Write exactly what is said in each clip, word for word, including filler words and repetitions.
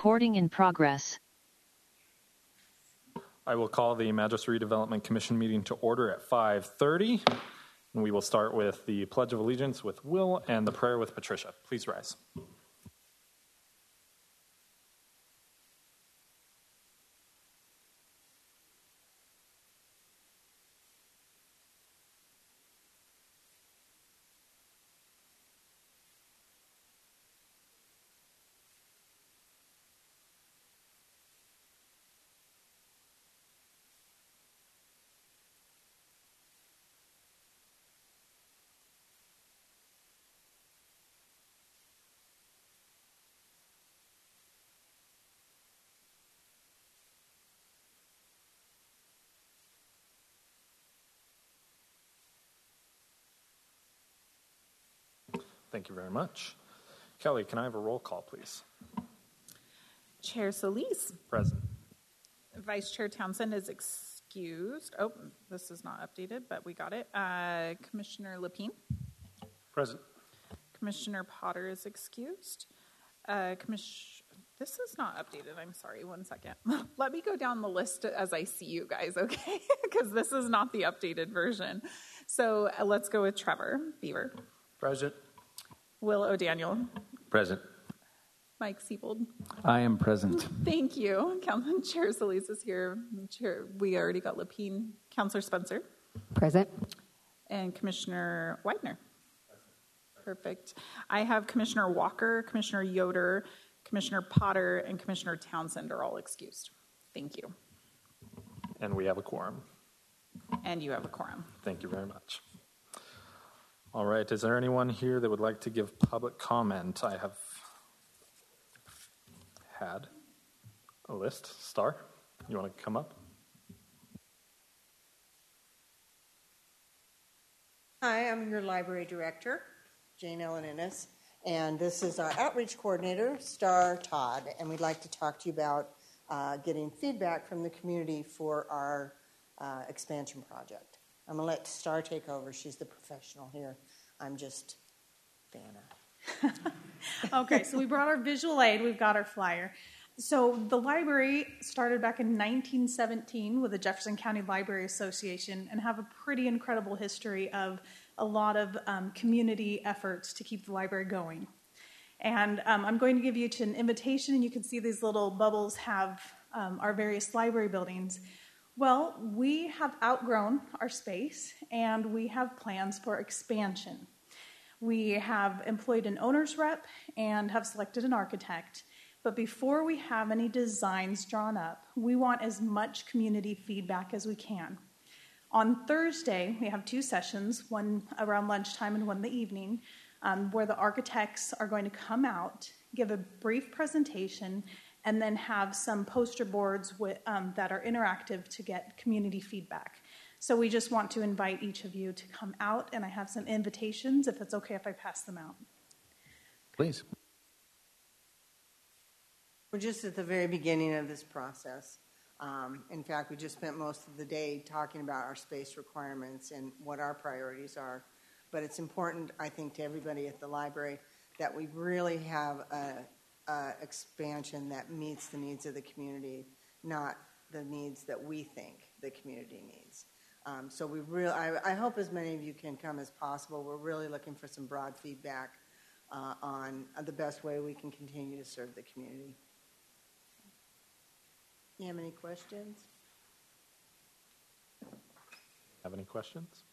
Recording in progress. I will call the Madras Redevelopment Commission meeting to order at five thirty. And we will start with the Pledge of Allegiance with Will and the prayer with Patricia. Please rise. Thank you very much. Kelly, can I have a roll call, please? Chair Solis. Present. Vice Chair Townsend is excused. Oh, this is not updated, but we got it. Uh, Commissioner Lapine. Present. Commissioner Potter is excused. Uh, Commiss- this is not updated. I'm sorry. One second. Let me go down the list as I see you guys, okay? Because this is not the updated version. So uh, let's go with Trevor Beaver. Present. Will O'Daniel. Present. Mike Siebold. I am present. Thank you. Council Chair Solis is here. Chair, we already got Lapine. Councilor Spencer. Present. And Commissioner Widener. Perfect. I have Commissioner Walker, Commissioner Yoder, Commissioner Potter, and Commissioner Townsend are all excused. Thank you. And we have a quorum. And you have a quorum. Thank you very much. All right, is there anyone here that would like to give public comment? I have had a list. Star, you want to come up? Hi, I'm your library director, Jane Ellen Innes, and this is our outreach coordinator, Star Todd, and we'd like to talk to you about uh, getting feedback from the community for our uh, expansion project. I'm going to let Star take over. She's the professional here. I'm just Vanna. Okay, so we brought our visual aid. We've got our flyer. So the library started back in nineteen seventeen with the Jefferson County Library Association and have a pretty incredible history of a lot of um, community efforts to keep the library going. And um, I'm going to give you to an invitation, and you can see these little bubbles have um, our various library buildings. Well, we have outgrown our space, and we have plans for expansion. We have employed an owner's rep and have selected an architect. But before we have any designs drawn up, we want as much community feedback as we can. On Thursday, we have two sessions, one around lunchtime and one in the evening, um, where the architects are going to come out, give a brief presentation, and then have some poster boards with, um, that are interactive to get community feedback. So we just want to invite each of you to come out, and I have some invitations, if it's okay if I pass them out. Please. We're just at the very beginning of this process. Um, in fact, we just spent most of the day talking about our space requirements and what our priorities are. But it's important, I think, to everybody at the library that we really have a Uh, expansion that meets the needs of the community, not the needs that we think the community needs. Um, so we really, I, I hope as many of you can come as possible. We're really looking for some broad feedback uh, on the best way we can continue to serve the community. You have any questions? Have any questions?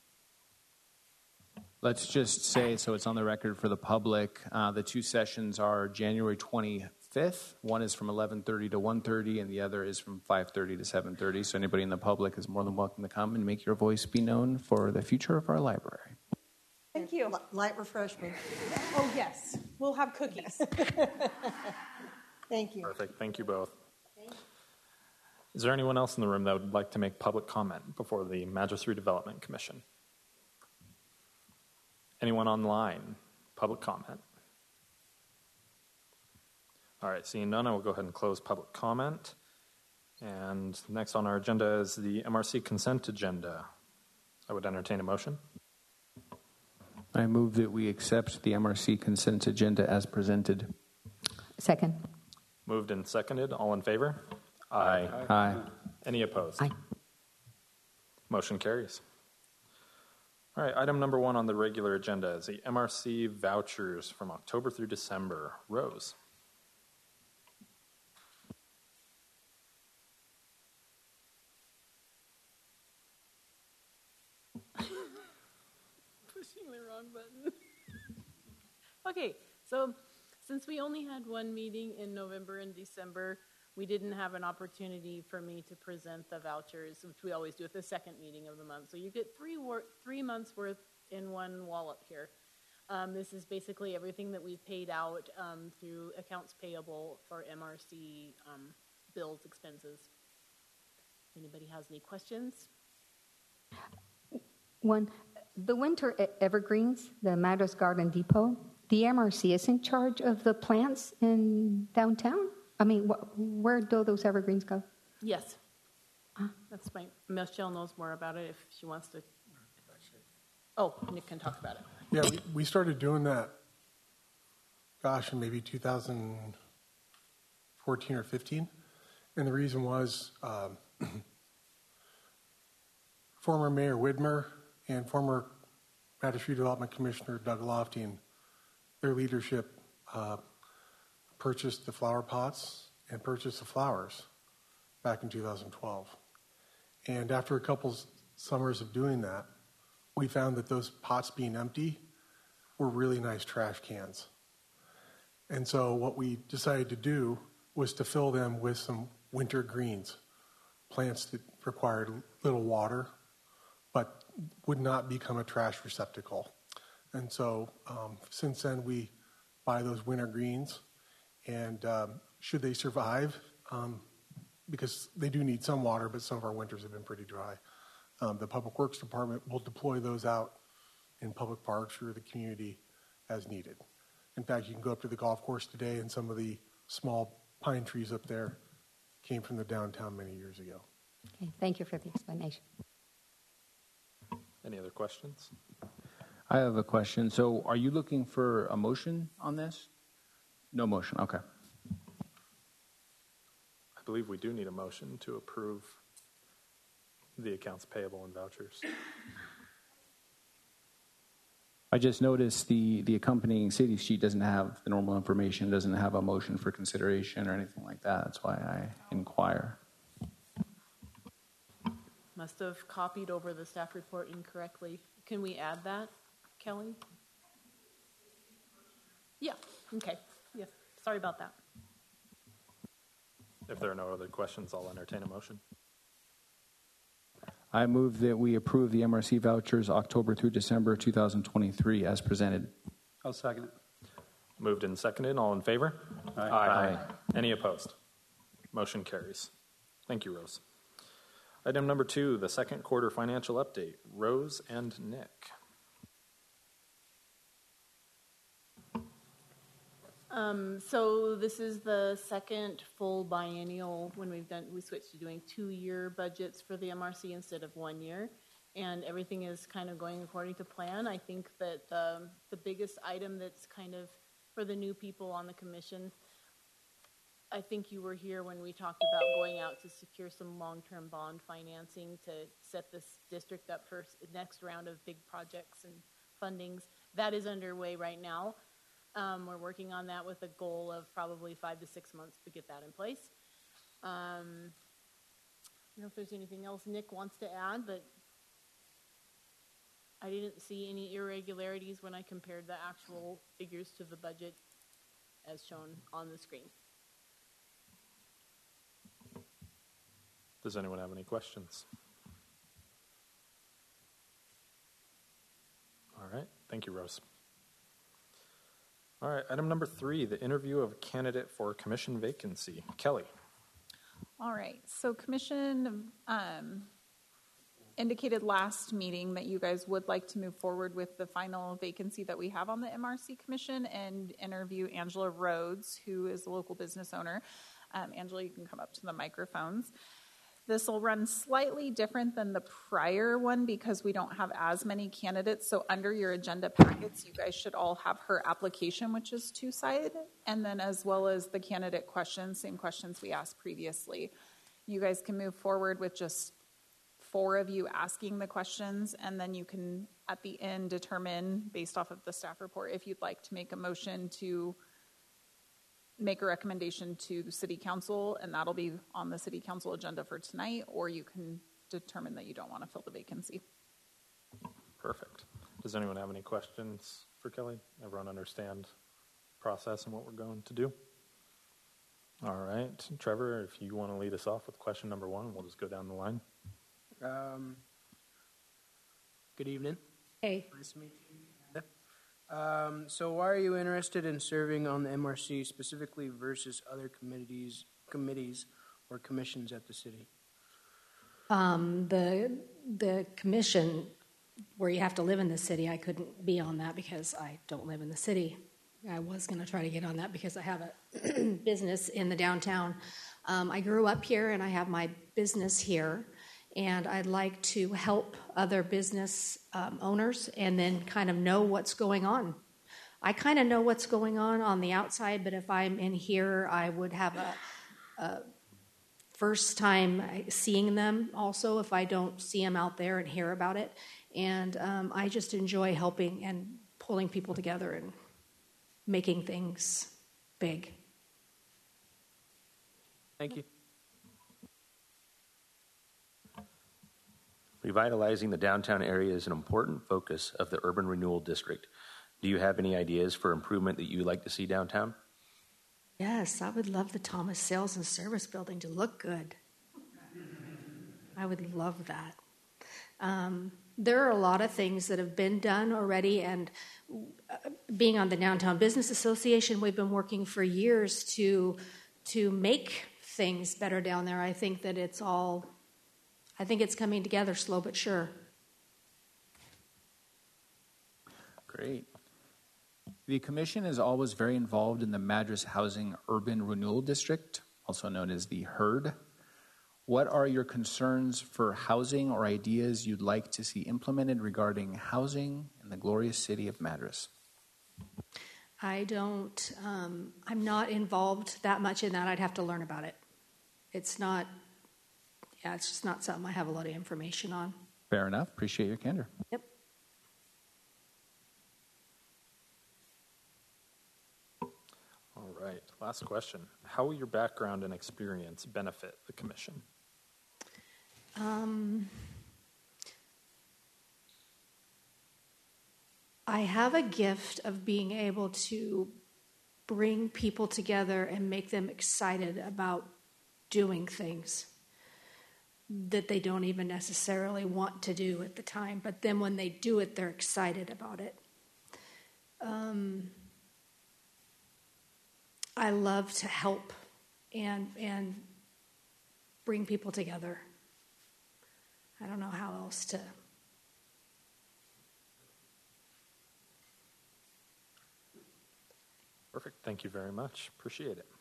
Let's just say, so it's on the record for the public, uh, the two sessions are January twenty-fifth. One is from eleven thirty to one thirty, and the other is from five thirty to seven thirty. So anybody in the public is more than welcome to come and make your voice be known for the future of our library. Thank you. Light refreshment. Oh, yes. We'll have cookies. Thank you. Perfect. Thank you both. Is there anyone else in the room that would like to make public comment before the Madras Redevelopment Commission? Anyone online? Public comment? All right, seeing none, I will go ahead and close public comment. And next on our agenda is the M R C consent agenda. I would entertain a motion. I move that we accept the M R C consent agenda as presented. Second. Moved and seconded. All in favor? Aye. Aye. Any opposed? Aye. Motion carries. All right, item number one on the regular agenda is the M R C vouchers from October through December. Rose. Pushing the wrong button. Okay, so since we only had one meeting in November and December, we didn't have an opportunity for me to present the vouchers, which we always do at the second meeting of the month. So you get three wor- three months worth in one wallop here. Um, this is basically everything that we've paid out um, through accounts payable for M R C um, bills, expenses. If anybody has any questions? One, the winter e- evergreens, the Madras Garden Depot, the M R C is in charge of the plants in downtown? I mean, wh- where do those evergreens go? Yes. Ah. That's my, Michelle knows more about it if she wants to. Oh, Nick can talk about it. Yeah, we, we started doing that, gosh, in maybe two thousand fourteen or fifteen. And the reason was um, former Mayor Widmer and former Madras Redevelopment Commissioner Doug Lofting, their leadership uh, purchased the flower pots and purchased the flowers back in two thousand twelve. And after a couple summers of doing that, we found that those pots being empty were really nice trash cans. And so what we decided to do was to fill them with some winter greens, plants that required little water, but would not become a trash receptacle. And so um, since then, we buy those winter greens, and um, should they survive, um, because they do need some water, but some of our winters have been pretty dry, um, the Public Works Department will deploy those out in public parks or the community as needed. In fact, you can go up to the golf course today, and some of the small pine trees up there came from the downtown many years ago. Okay, thank you for the explanation. Any other questions? I have a question. So are you looking for a motion on this? No motion. Okay. I believe we do need a motion to approve the accounts payable and vouchers. I just noticed the, the accompanying city sheet doesn't have the normal information, doesn't have a motion for consideration or anything like that. That's why I inquire. Must have copied over the staff report incorrectly. Can we add that, Kelly? Yeah, okay. Yes, sorry about that. If there are no other questions, I'll entertain a motion. I move that we approve the M R C vouchers October through December two thousand twenty-three as presented. I'll second it. Moved and seconded. All in favor? Aye. Aye. Any opposed? Motion carries. Thank you, Rose. Item number two, the second quarter financial update. Rose and Nick. Um, so this is the second full biennial when we've done, we switched to doing two-year budgets for the M R C instead of one year. And everything is kind of going according to plan. I think that um, the biggest item that's kind of for the new people on the commission, I think you were here when we talked about going out to secure some long-term bond financing to set this district up for next round of big projects and fundings. That is underway right now. Um, we're working on that with a goal of probably five to six months to get that in place. Um, I don't know if there's anything else Nick wants to add, but I didn't see any irregularities when I compared the actual figures to the budget as shown on the screen. Does anyone have any questions? All right. Thank you, Rose. All right. Item number three, the interview of a candidate for commission vacancy. Kelly. All right. So commission um, indicated last meeting that you guys would like to move forward with the final vacancy that we have on the M R C commission and interview Angela Rhodes, who is a local business owner. Um, Angela, you can come up to the microphones. This will run slightly different than the prior one because we don't have as many candidates. So under your agenda packets, you guys should all have her application, which is two-sided, and then as well as the candidate questions, same questions we asked previously. You guys can move forward with just four of you asking the questions, and then you can, at the end, determine, based off of the staff report, if you'd like to make a motion to make a recommendation to the city council, and that'll be on the city council agenda for tonight, or you can determine that you don't want to fill the vacancy. Perfect. Does anyone have any questions for Kelly? Everyone understand the process and what we're going to do? All right. Trevor, if you want to lead us off with question number one, we'll just go down the line. Um, good evening. Hey. Nice to meet you. Um, so why are you interested in serving on the M R C specifically versus other committees, committees or commissions at the city? Um, the the commission where you have to live in the city, I couldn't be on that because I don't live in the city. I was going to try to get on that because I have a business in the downtown. Um, I grew up here and I have my business here, and I'd like to help other business um, owners and then kind of know what's going on. I kind of know what's going on on the outside, but if I'm in here, I would have a, a first time seeing them also if I don't see them out there and hear about it. And um, I just enjoy helping and pulling people together and making things big. Thank you. Revitalizing the downtown area is an important focus of the Urban Renewal District. Do you have any ideas for improvement that you would like to see downtown? Yes, I would love the Thomas Sales and Service Building to look good. I would love that. Um, there are a lot of things that have been done already, and uh, being on the Downtown Business Association, we've been working for years to to make things better down there. I think that it's all I think it's coming together slow but sure. Great. The Commission is always very involved in the Madras Housing Urban Renewal District, also known as the HURD. What are your concerns for housing or ideas you'd like to see implemented regarding housing in the glorious city of Madras? I don't, um, I'm not involved that much in that. I'd have to learn about it. It's not, yeah, it's just not something I have a lot of information on. Fair enough. Appreciate your candor. Yep. All right. Last question. How will your background and experience benefit the commission? Um, I have a gift of being able to bring people together and make them excited about doing things that they don't even necessarily want to do at the time. But then when they do it, they're excited about it. Um, I love to help and and bring people together. I don't know how else to. Perfect. Thank you very much. Appreciate it.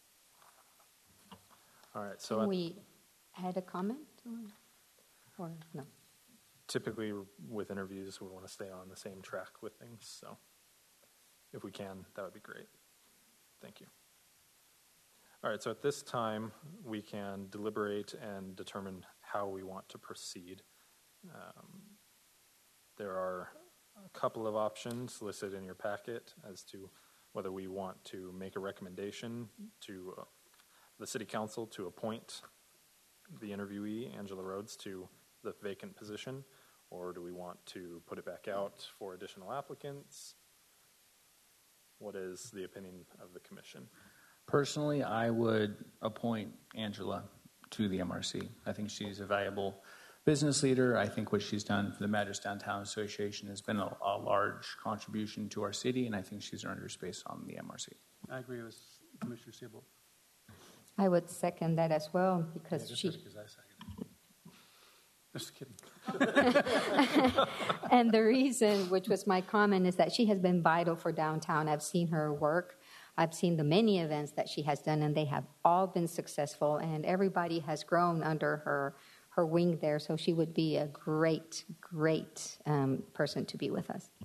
All right. So Can uh, we add a comment or, or no? typically with interviews, we want to stay on the same track with things. So if we can, that would be great. Thank you. All right, so at this time, we can deliberate and determine how we want to proceed. Um, there are a couple of options listed in your packet as to whether we want to make a recommendation to uh, the City Council to appoint the interviewee, Angela Rhodes, to the vacant position, or do we want to put it back out for additional applicants? What is the opinion of the commission? Personally, I would appoint Angela to the M R C. I think she's a valuable business leader. I think what she's done for the Madras Downtown Association has been a, a large contribution to our city, and I think she's earned her space on the M R C. I agree with Commissioner Siebel. I would second that as well because Yeah, she. because I second. Just kidding. And the reason, which was my comment, is that she has been vital for downtown. I've seen her work. I've seen the many events that she has done, and they have all been successful, and everybody has grown under her her wing there. So she would be a great, great um, person to be with us.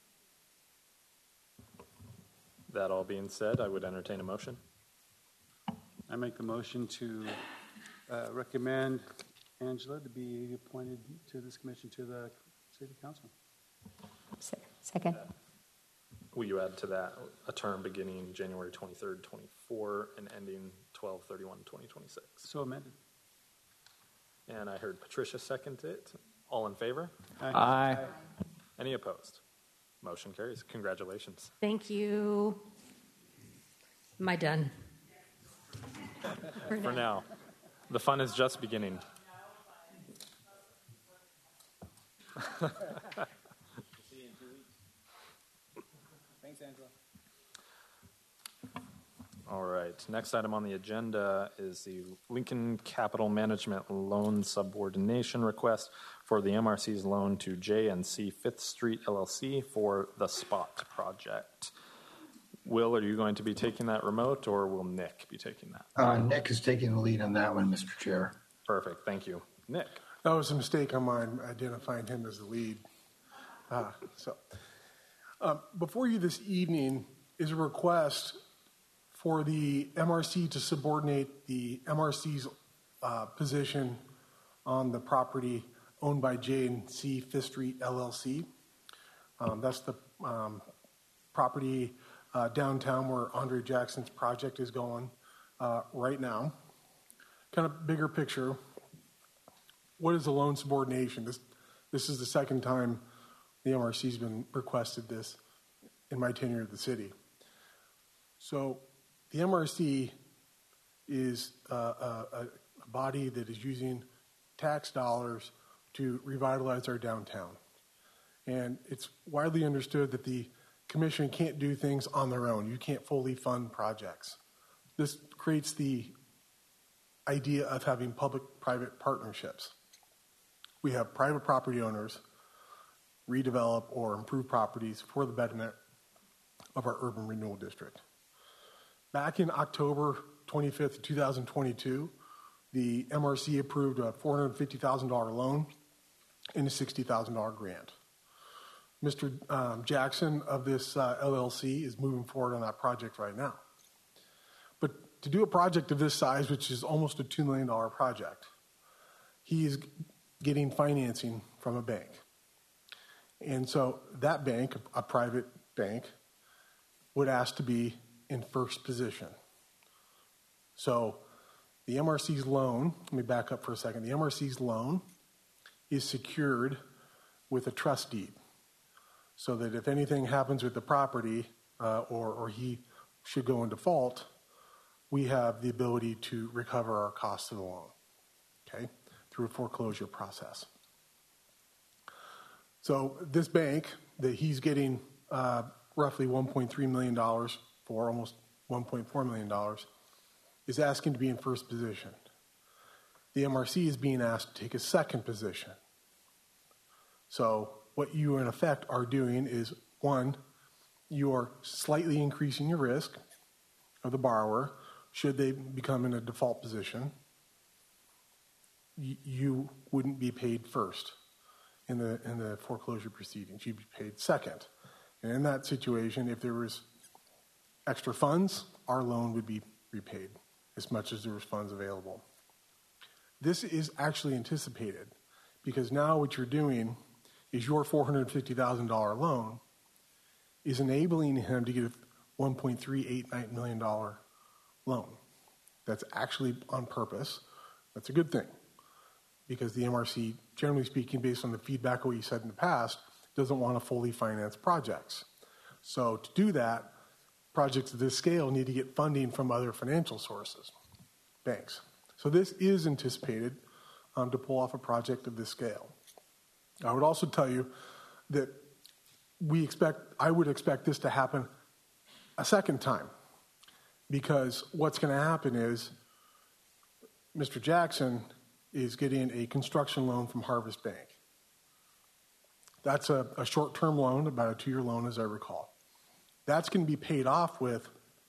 That all being said, I would entertain a motion. I make the motion to uh, recommend Angela to be appointed to this commission to the City Council. Second. Will you add to that a term beginning January twenty-third, twenty-four, and ending twelve thirty-one, twenty twenty-six? So amended. And I heard Patricia second it. All in favor? Aye. Aye. Any opposed? Motion carries. Congratulations. Thank you. Am I done? For now. The fun is just beginning. See you in two weeks. Thanks, Angela. All right. Next item on the agenda is the Lincoln Capital Management Loan Subordination Request for the M R C's loan to J and C Fifth Street L L C for the SPOT project. Will, are you going to be taking that remote, or will Nick be taking that? Uh, Nick is taking the lead on that one, Mister Chair. Perfect. Thank you. Nick. That was a mistake on mine, identifying him as the lead. Uh, so, uh, before you this evening is a request for the M R C to subordinate the M R C's uh, position on the property owned by J and C Fifth Street L L C. Um, that's the um, property uh, downtown where Andre Jackson's project is going uh, right now. Kind of bigger picture. What is a loan subordination? This this is the second time the M R C's been requested this in my tenure at the city. So the M R C is uh, a, a body that is using tax dollars to revitalize our downtown. And it's widely understood that the commission can't do things on their own. You can't fully fund projects. This creates the idea of having public-private partnerships. We have private property owners redevelop or improve properties for the betterment of our urban renewal district. Back in October twenty-fifth, two thousand twenty-two, the M R C approved a four hundred fifty thousand dollars loan and a sixty thousand dollars grant. Mister Um, Jackson of this uh, L L C is moving forward on that project right now. But to do a project of this size, which is almost a two million dollars project, he is getting financing from a bank. And so that bank, a private bank, would ask to be in first position. So the M R C's loan, let me back up for a second. The M R C's loan is secured with a trust deed so that if anything happens with the property uh, or, or he should go in default, we have the ability to recover our costs of the loan, okay, through a foreclosure process. So this bank that he's getting uh, roughly one point three million dollars for, almost one point four million dollars, is asking to be in first position. The M R C is being asked to take a second position. So what you in effect are doing is, one, you are slightly increasing your risk of the borrower should they become in a default position. Y- you wouldn't be paid first in the in the foreclosure proceedings. You'd be paid second. And in that situation, if there was extra funds, our loan would be repaid as much as there was funds available. This is actually anticipated because now what you're doing is your four hundred fifty thousand dollars loan is enabling him to get a one point three eight nine million dollars loan. That's actually on purpose. That's a good thing because the M R C, generally speaking, based on the feedback of what you said in the past, doesn't want to fully finance projects. So to do that, projects of this scale need to get funding from other financial sources, banks. So this is anticipated um, to pull off a project of this scale. I would also tell you that we expect, I would expect this to happen a second time because what's going to happen is Mister Jackson is getting a construction loan from Harvest Bank. That's a, a short-term loan, about a two-year loan as I recall. That's going to be paid off with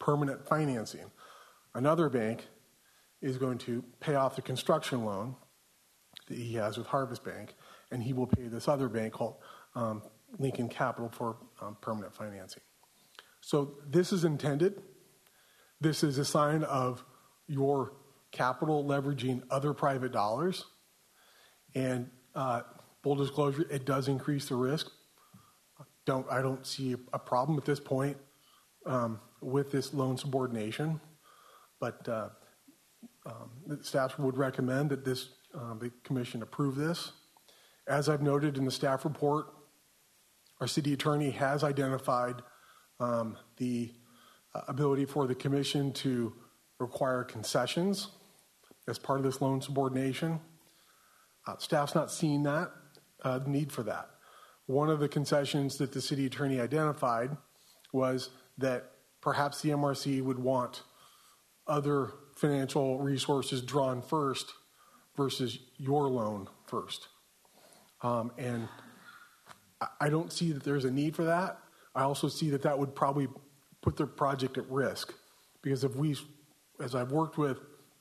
permanent financing. Another bank is going to pay off the construction loan that he has with Harvest Bank, and he will pay this other bank called um, Lincoln Capital for um, permanent financing. So this is intended. This is a sign of your capital leveraging other private dollars. And uh, full disclosure, it does increase the risk. Don't I don't see a problem at this point um, with this loan subordination, but uh, um, the staff would recommend that this um, the commission approve this. As I've noted in the staff report, our city attorney has identified um, the uh, ability for the commission to require concessions as part of this loan subordination. Uh, staff's not seeing that uh, need for that. One of the concessions that the city attorney identified was that perhaps the M R C would want other financial resources drawn first versus your loan first. Um, and I don't see that there's a need for that. I also see that that would probably put the project at risk, because if we, as I've worked with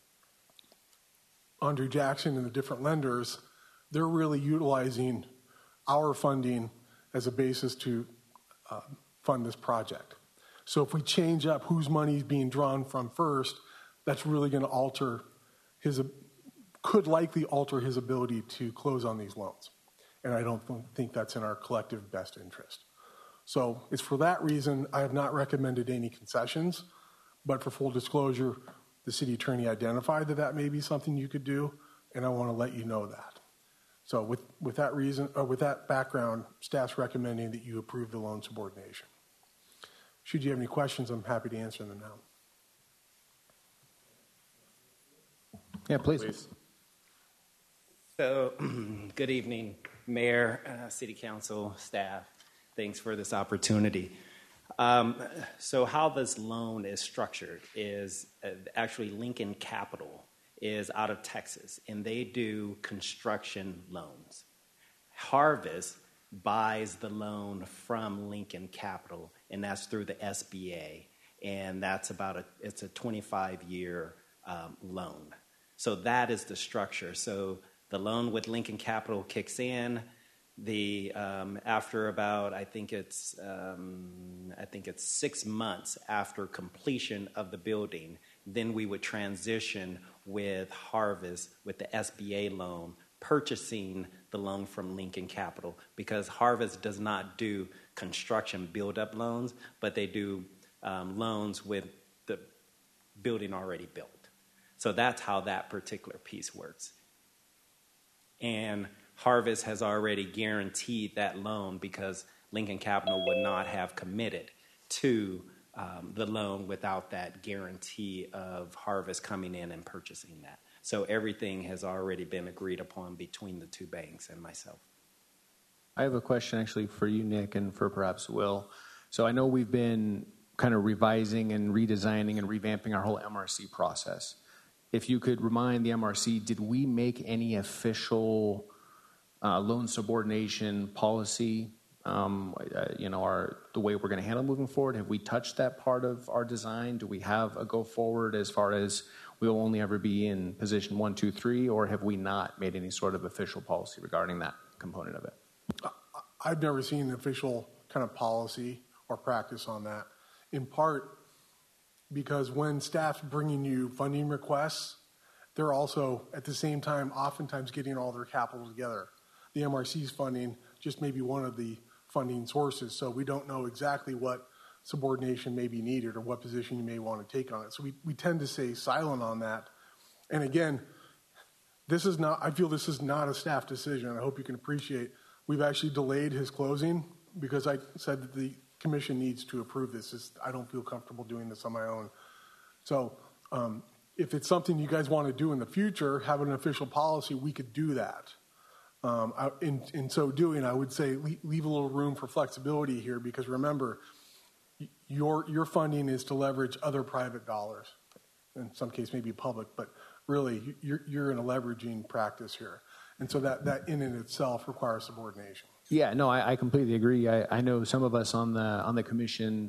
Andre Jackson and the different lenders, they're really utilizing our funding as a basis to uh, fund this project. So if we change up whose money is being drawn from first, that's really going to alter his, could likely alter his ability to close on these loans. And I don't think that's in our collective best interest. So it's for that reason I have not recommended any concessions, but for full disclosure, the city attorney identified that that may be something you could do, and I want to let you know that. So with, with that reason, or with that background, staff's recommending that you approve the loan subordination. Should you have any questions, I'm happy to answer them now. Yeah, please. Please. So, good evening, Mayor, uh, City Council, staff. Thanks for this opportunity. Um, so how this loan is structured is uh, actually Lincoln Capital is out of Texas, and they do construction loans. Harvest buys the loan from Lincoln Capital, and that's through the S B A, and that's about a, it's a twenty-five year um, loan. So that is the structure. So the loan with Lincoln Capital kicks in. The um, after about I think it's um, I think it's six months after completion of the building, then we would transition with Harvest with the S B A loan, purchasing the loan from Lincoln Capital, because Harvest does not do construction build-up loans, but they do um, loans with the building already built. So that's how that particular piece works. And Harvest has already guaranteed that loan because Lincoln Capital would not have committed to um, the loan without that guarantee of Harvest coming in and purchasing that. So everything has already been agreed upon between the two banks and myself. I have a question actually for you, Nick, and for perhaps Will. So I know we've been kind of revising and redesigning and revamping our whole M R C process. If you could remind the M R C, did we make any official Uh, loan subordination policy, um, uh, you know, our, the way we're going to handle moving forward? Have we touched that part of our design? Do we have a go forward as far as we will only ever be in position one, two, three, or have we not made any sort of official policy regarding that component of it? I've never seen an official kind of policy or practice on that, in part because when staff's bringing you funding requests, they're also at the same time oftentimes getting all their capital together. The M R C's funding just may be one of the funding sources, so we don't know exactly what subordination may be needed or what position you may want to take on it. So we, we tend to stay silent on that. And again, this is not, I feel this is not a staff decision. I hope you can appreciate. We've actually delayed his closing because I said that the commission needs to approve this. It's, I don't feel comfortable doing this on my own. So um, if it's something you guys want to do in the future, have an official policy, we could do that. Um, I, in, in so doing, I would say leave, leave a little room for flexibility here, because remember, your your funding is to leverage other private dollars, in some case maybe public, but really you're, you're in a leveraging practice here. And so that, that in and itself requires subordination. Yeah, no, I, I completely agree. I, I know some of us on the on the commission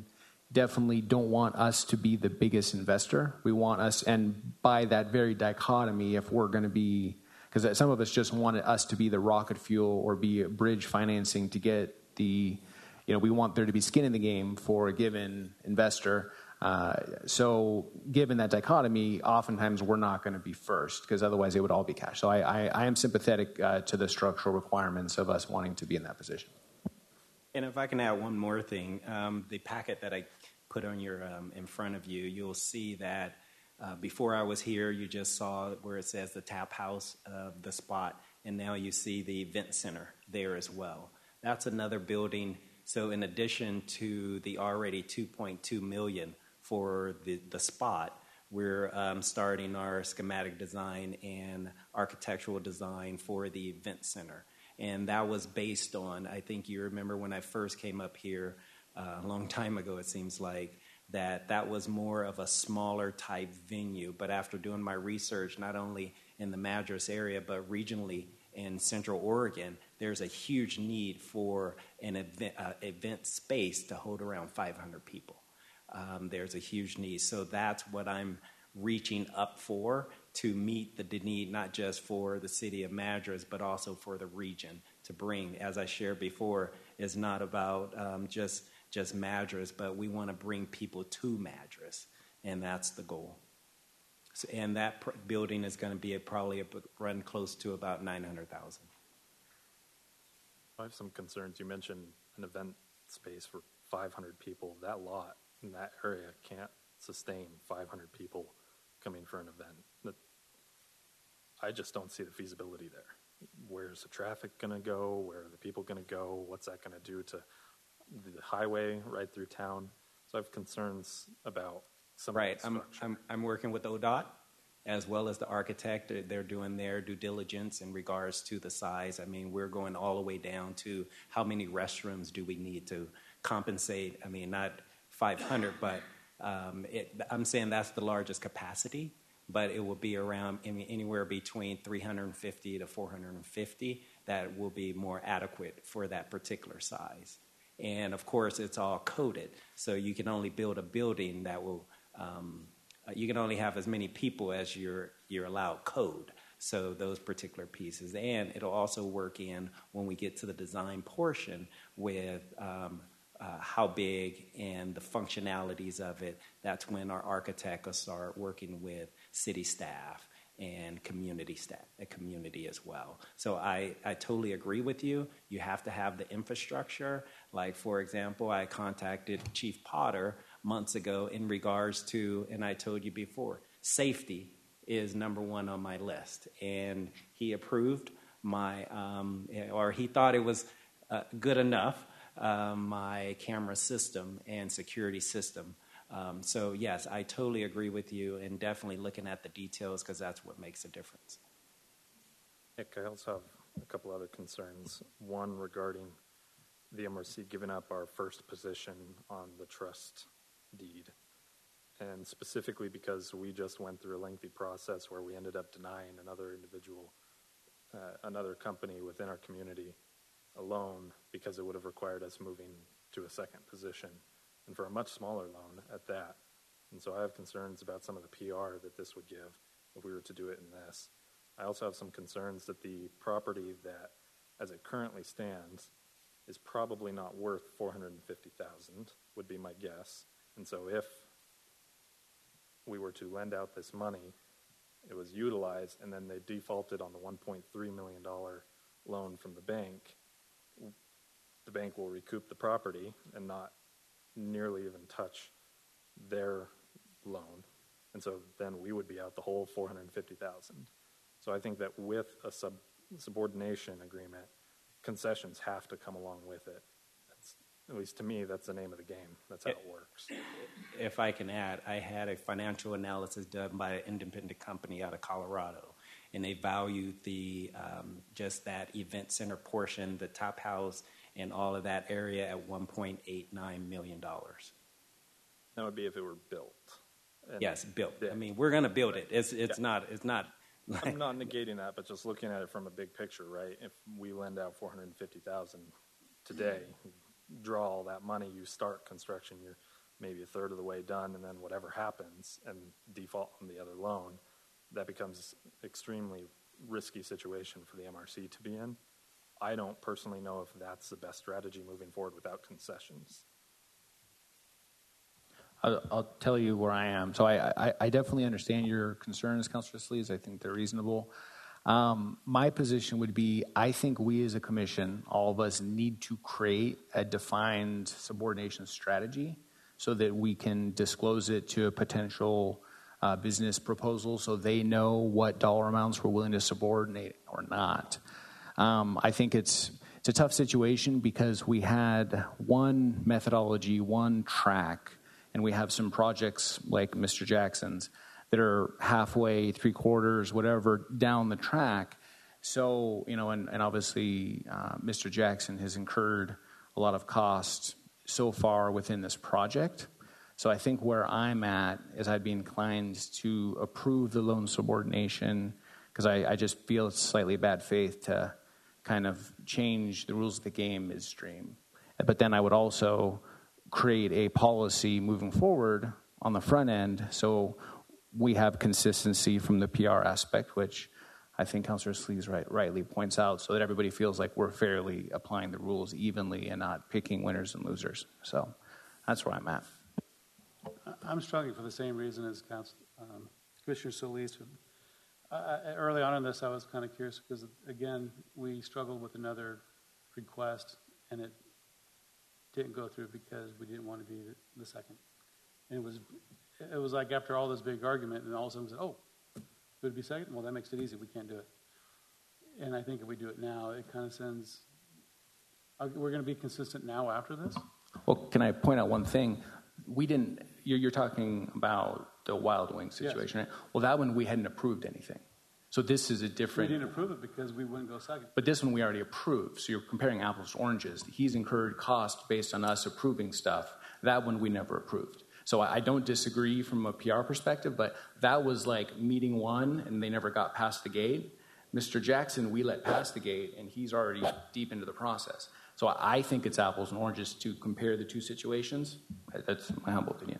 definitely don't want us to be the biggest investor. We want us, and by that very dichotomy, if we're going to be, because some of us just wanted us to be the rocket fuel or be bridge financing to get the, you know, we want there to be skin in the game for a given investor. Uh, so given that dichotomy, oftentimes we're not going to be first because otherwise it would all be cash. So I, I, I am sympathetic uh, to the structural requirements of us wanting to be in that position. And if I can add one more thing, um, the packet that I put on your um, in front of you, you'll see that uh, before I was here, you just saw where it says the tap house, uh, the spot, and now you see the event center there as well. That's another building. So in addition to the already two point two million for the, the spot, we're um, starting our schematic design and architectural design for the event center. And that was based on, I think you remember when I first came up here uh, a long time ago, it seems like, that that was more of a smaller type venue. But after doing my research, not only in the Madras area, but regionally in Central Oregon, there's a huge need for an event, uh, event space to hold around five hundred people. Um, there's a huge need. So that's what I'm reaching up for, to meet the need not just for the city of Madras, but also for the region, to bring, as I shared before, is not about um, just just Madras, but we want to bring people to Madras, and that's the goal. So, and that pr- building is going to be a, probably a, run close to about nine hundred thousand. I have some concerns. You mentioned an event space for five hundred people. That lot in that area can't sustain five hundred people coming for an event. That, I just don't see the feasibility there. Where's the traffic going to go? Where are the people going to go? What's that going to do to the highway right through town? So I have concerns about some right. of the I'm, structure. I'm I'm working with O D O T as well as the architect. They're doing their due diligence in regards to the size. I mean, we're going all the way down to how many restrooms do we need to compensate. I mean, not five hundred, but um, it, I'm saying that's the largest capacity, but it will be around I mean, anywhere between three hundred fifty to four hundred fifty that will be more adequate for that particular size. And of course, it's all coded, so you can only build a building that will, um, you can only have as many people as you're, you're allowed code. So those particular pieces. And it'll also work in when we get to the design portion with um, uh, how big and the functionalities of it. That's when our architect will start working with city staff and community staff, a community as well. So I, I totally agree with you. You have to have the infrastructure. Like, for example, I contacted Chief Potter months ago in regards to, and I told you before, safety is number one on my list. And he approved my, um, or he thought it was uh, good enough, uh, my camera system and security system. Um, so, yes, I totally agree with you, and definitely looking at the details because that's what makes a difference. Nick, I also have a couple other concerns. One regarding the M R C giving up our first position on the trust deed, and specifically because we just went through a lengthy process where we ended up denying another individual, uh, another company within our community a loan because it would have required us moving to a second position, and for a much smaller loan at that. And so I have concerns about some of the P R that this would give if we were to do it in this. I also have some concerns that the property that, as it currently stands, is probably not worth four hundred fifty thousand dollars, would be my guess. And so if we were to lend out this money, it was utilized, and then they defaulted on the one point three million dollars loan from the bank, the bank will recoup the property and not nearly even touch their loan. And so then we would be out the whole four hundred fifty thousand dollars. So I think that with a sub subordination agreement, concessions have to come along with it. That's, at least to me, that's the name of the game. That's how it, it works. If I can add, I had a financial analysis done by an independent company out of Colorado, and they valued the um, just that event center portion, the top house, and all of that area at one point eight nine million dollars. That would be if it were built. And yes, built. Yeah. I mean, we're going to build right. it. It's it's yeah. not it's not. Like, I'm not negating that, but just looking at it from a big picture, right? If we lend out four hundred fifty thousand dollars today, draw all that money, you start construction, you're maybe a third of the way done, and then whatever happens and default on the other loan, that becomes extremely risky situation for the M R C to be in. I don't personally know if that's the best strategy moving forward without concessions. I'll, I'll tell you where I am. So I, I, I definitely understand your concerns, Councilor Sleaze. I think they're reasonable. Um, my position would be, I think we as a commission, all of us, need to create a defined subordination strategy so that we can disclose it to a potential uh, business proposal so they know what dollar amounts we're willing to subordinate or not. Um, I think it's it's a tough situation because we had one methodology, one track, and we have some projects like Mister Jackson's that are halfway, three quarters, whatever, down the track. So, you know, and, and obviously uh, Mister Jackson has incurred a lot of costs so far within this project. So I think where I'm at is I'd be inclined to approve the loan subordination because I, I just feel it's slightly bad faith to kind of change the rules of the game midstream. But then I would also create a policy moving forward on the front end so we have consistency from the P R aspect, which I think Councilor Sleaze right, rightly points out, so that everybody feels like we're fairly applying the rules evenly and not picking winners and losers. So that's where I'm at. I'm struggling for the same reason as Council, um, Commissioner Solis. Uh, early on in this, I was kind of curious because, again, we struggled with another request, and it didn't go through because we didn't want to be the, the second. And it was it was like after all this big argument, and all of a sudden we said, oh, would it be second? Well, that makes it easy. We can't do it. And I think if we do it now, it kind of sends, are, we're going to be consistent now after this? Well, can I point out one thing? We didn't, you're, you're talking about the Wild Wing situation, yes. Right? Well, that one we hadn't approved anything. So this is a different. We didn't approve it because we wouldn't go second. But this one we already approved. So you're comparing apples to oranges. He's incurred cost based on us approving stuff. That one we never approved. So I don't disagree from a P R perspective, but that was like meeting one and they never got past the gate. Mister Jackson, we let past the gate and he's already deep into the process. So I think it's apples and oranges to compare the two situations. That's my humble opinion.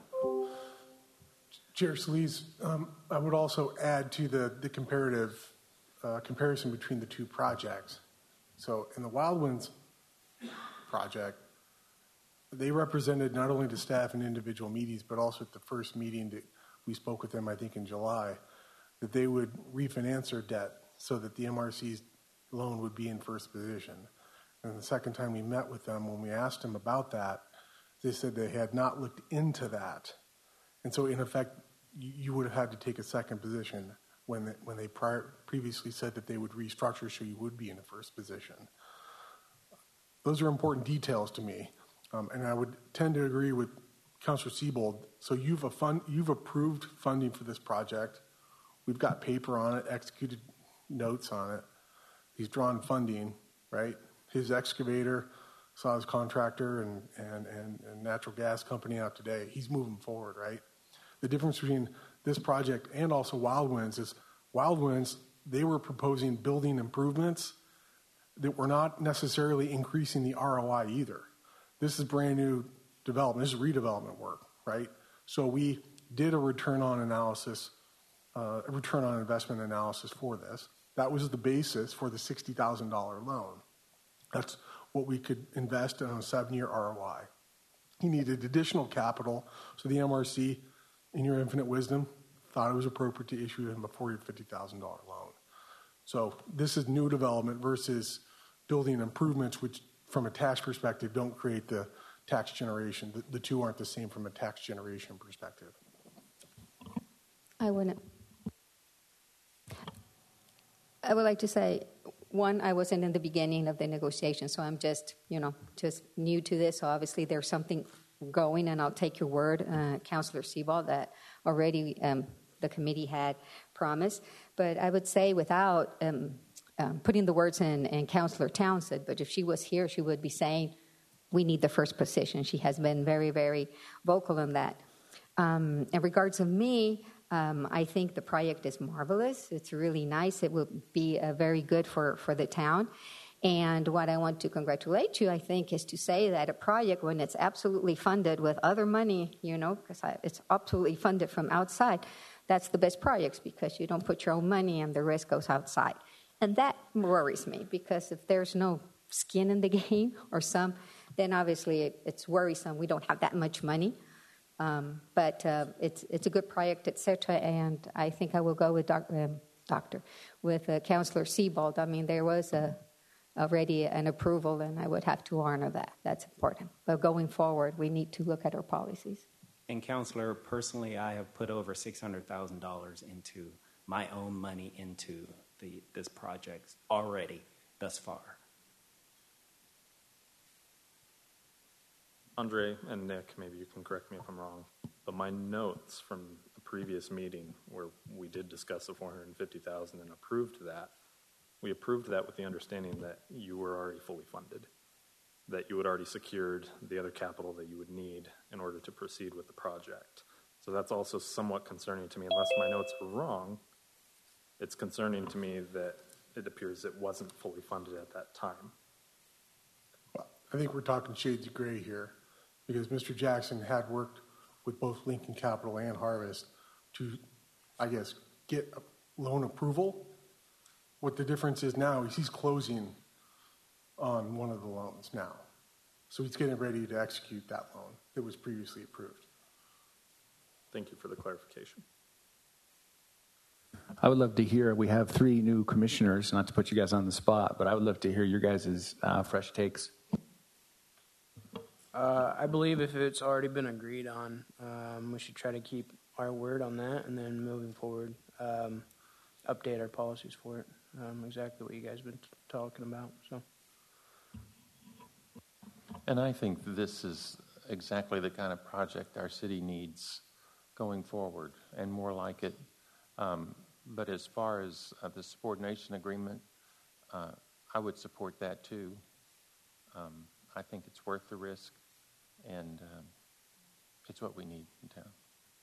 Chair Sleaze, um, I would also add to the, the comparative uh, comparison between the two projects. So in the Wild Winds project, they represented not only the staff in individual meetings, but also at the first meeting that we spoke with them, I think in July, that they would refinance their debt so that the M R C's loan would be in first position. And the second time we met with them, when we asked them about that, they said they had not looked into that. And so in effect, you, you would have had to take a second position when they, when they prior, previously said that they would restructure so you would be in the first position. Those are important details to me. Um, and I would tend to agree with Councilor Siebold. So you've, a fund, you've approved funding for this project. We've got paper on it, executed notes on it. He's drawn funding, right? His excavator saw his contractor and, and, and, and natural gas company out today. He's moving forward, right? The difference between this project and also Wild Winds is Wild Winds, they were proposing building improvements that were not necessarily increasing the R O I either. This is brand new development. This is redevelopment work, right? So we did a return on analysis, uh, a return on investment analysis for this. That was the basis for the sixty thousand dollars loan. That's what we could invest in a seven-year R O I. He needed additional capital, so the M R C, in your infinite wisdom, thought it was appropriate to issue him a forty thousand dollars or fifty thousand dollars loan. So this is new development versus building improvements, which from a tax perspective don't create the tax generation. The, the two aren't the same from a tax generation perspective. I wouldn't. I would like to say, one, I wasn't in the beginning of the negotiation, so I'm just, you know, just new to this. So obviously there's something going, and I'll take your word, uh, Councilor Siebold, that already um, the committee had promised. But I would say without um, um, putting the words in, in Councilor Townsend, but if she was here, she would be saying, we need the first position. She has been very, very vocal on that. Um, in regards of me, Um, I think the project is marvelous. It's really nice. It will be uh, very good for, for the town. And what I want to congratulate you, I think, is to say that a project, when it's absolutely funded with other money, you know, because it's absolutely funded from outside, that's the best projects because you don't put your own money and the risk goes outside. And that worries me because if there's no skin in the game or some, then obviously it, it's worrisome. We don't have that much money. Um, but uh, it's it's a good project, et cetera. And I think I will go with doc, um, Doctor, with uh, Councilor Sebald. I mean, there was a already an approval, and I would have to honor that. That's important. But going forward, we need to look at our policies. And Councilor, personally, I have put over six hundred thousand dollars into my own money into the this project already thus far. Andre and Nick, maybe you can correct me if I'm wrong, but my notes from a previous meeting where we did discuss the four hundred fifty thousand dollars and approved that, we approved that with the understanding that you were already fully funded, that you had already secured the other capital that you would need in order to proceed with the project. So that's also somewhat concerning to me. Unless my notes are wrong, it's concerning to me that it appears it wasn't fully funded at that time. Well, I think we're talking shades of gray here because Mister Jackson had worked with both Lincoln Capital and Harvest to, I guess, get a loan approval. What the difference is now is he's closing on one of the loans now. So he's getting ready to execute that loan that was previously approved. Thank you for the clarification. I would love to hear, we have three new commissioners, not to put you guys on the spot, but I would love to hear your guys' uh, fresh takes. Uh, I believe if it's already been agreed on, um, we should try to keep our word on that, and then moving forward, um, update our policies for it. Um, exactly what you guys have been t- talking about. So, and I think this is exactly the kind of project our city needs going forward, and more like it. Um, but as far as uh, the subordination agreement, uh, I would support that too. Um, I think it's worth the risk, and um, it's what we need in town.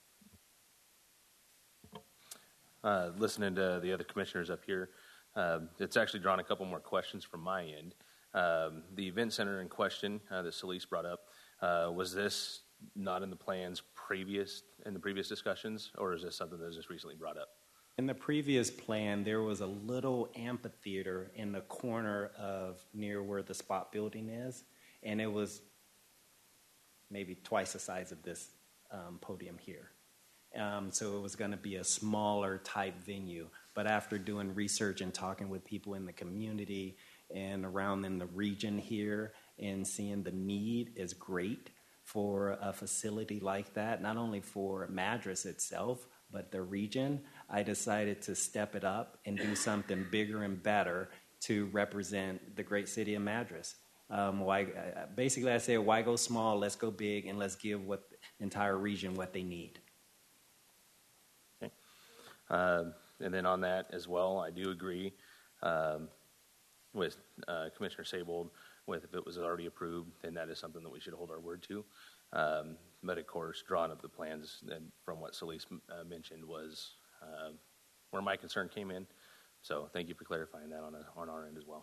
Uh, listening to the other commissioners up here, uh, it's actually drawn a couple more questions from my end. Um, the event center in question uh, that Celeste brought up, uh, was this not in the plans previous in the previous discussions, or is this something that was just recently brought up? In the previous plan, there was a little amphitheater in the corner of near where the Spot building is, and it was maybe twice the size of this um, podium here. Um, so it was going to be a smaller type venue. But after doing research and talking with people in the community and around in the region here and seeing the need is great for a facility like that, not only for Madras itself, but the region, I decided to step it up and do something bigger and better to represent the great city of Madras. Um, why, uh, basically, I say, why go small? Let's go big, and let's give what the entire region what they need. Okay. Uh, and then on that as well, I do agree um, with uh, Commissioner Sebald with if it was already approved, then that is something that we should hold our word to. Um, but of course, drawing up the plans and from what Celeste uh, mentioned was uh, where my concern came in. So thank you for clarifying that on, a, on our end as well.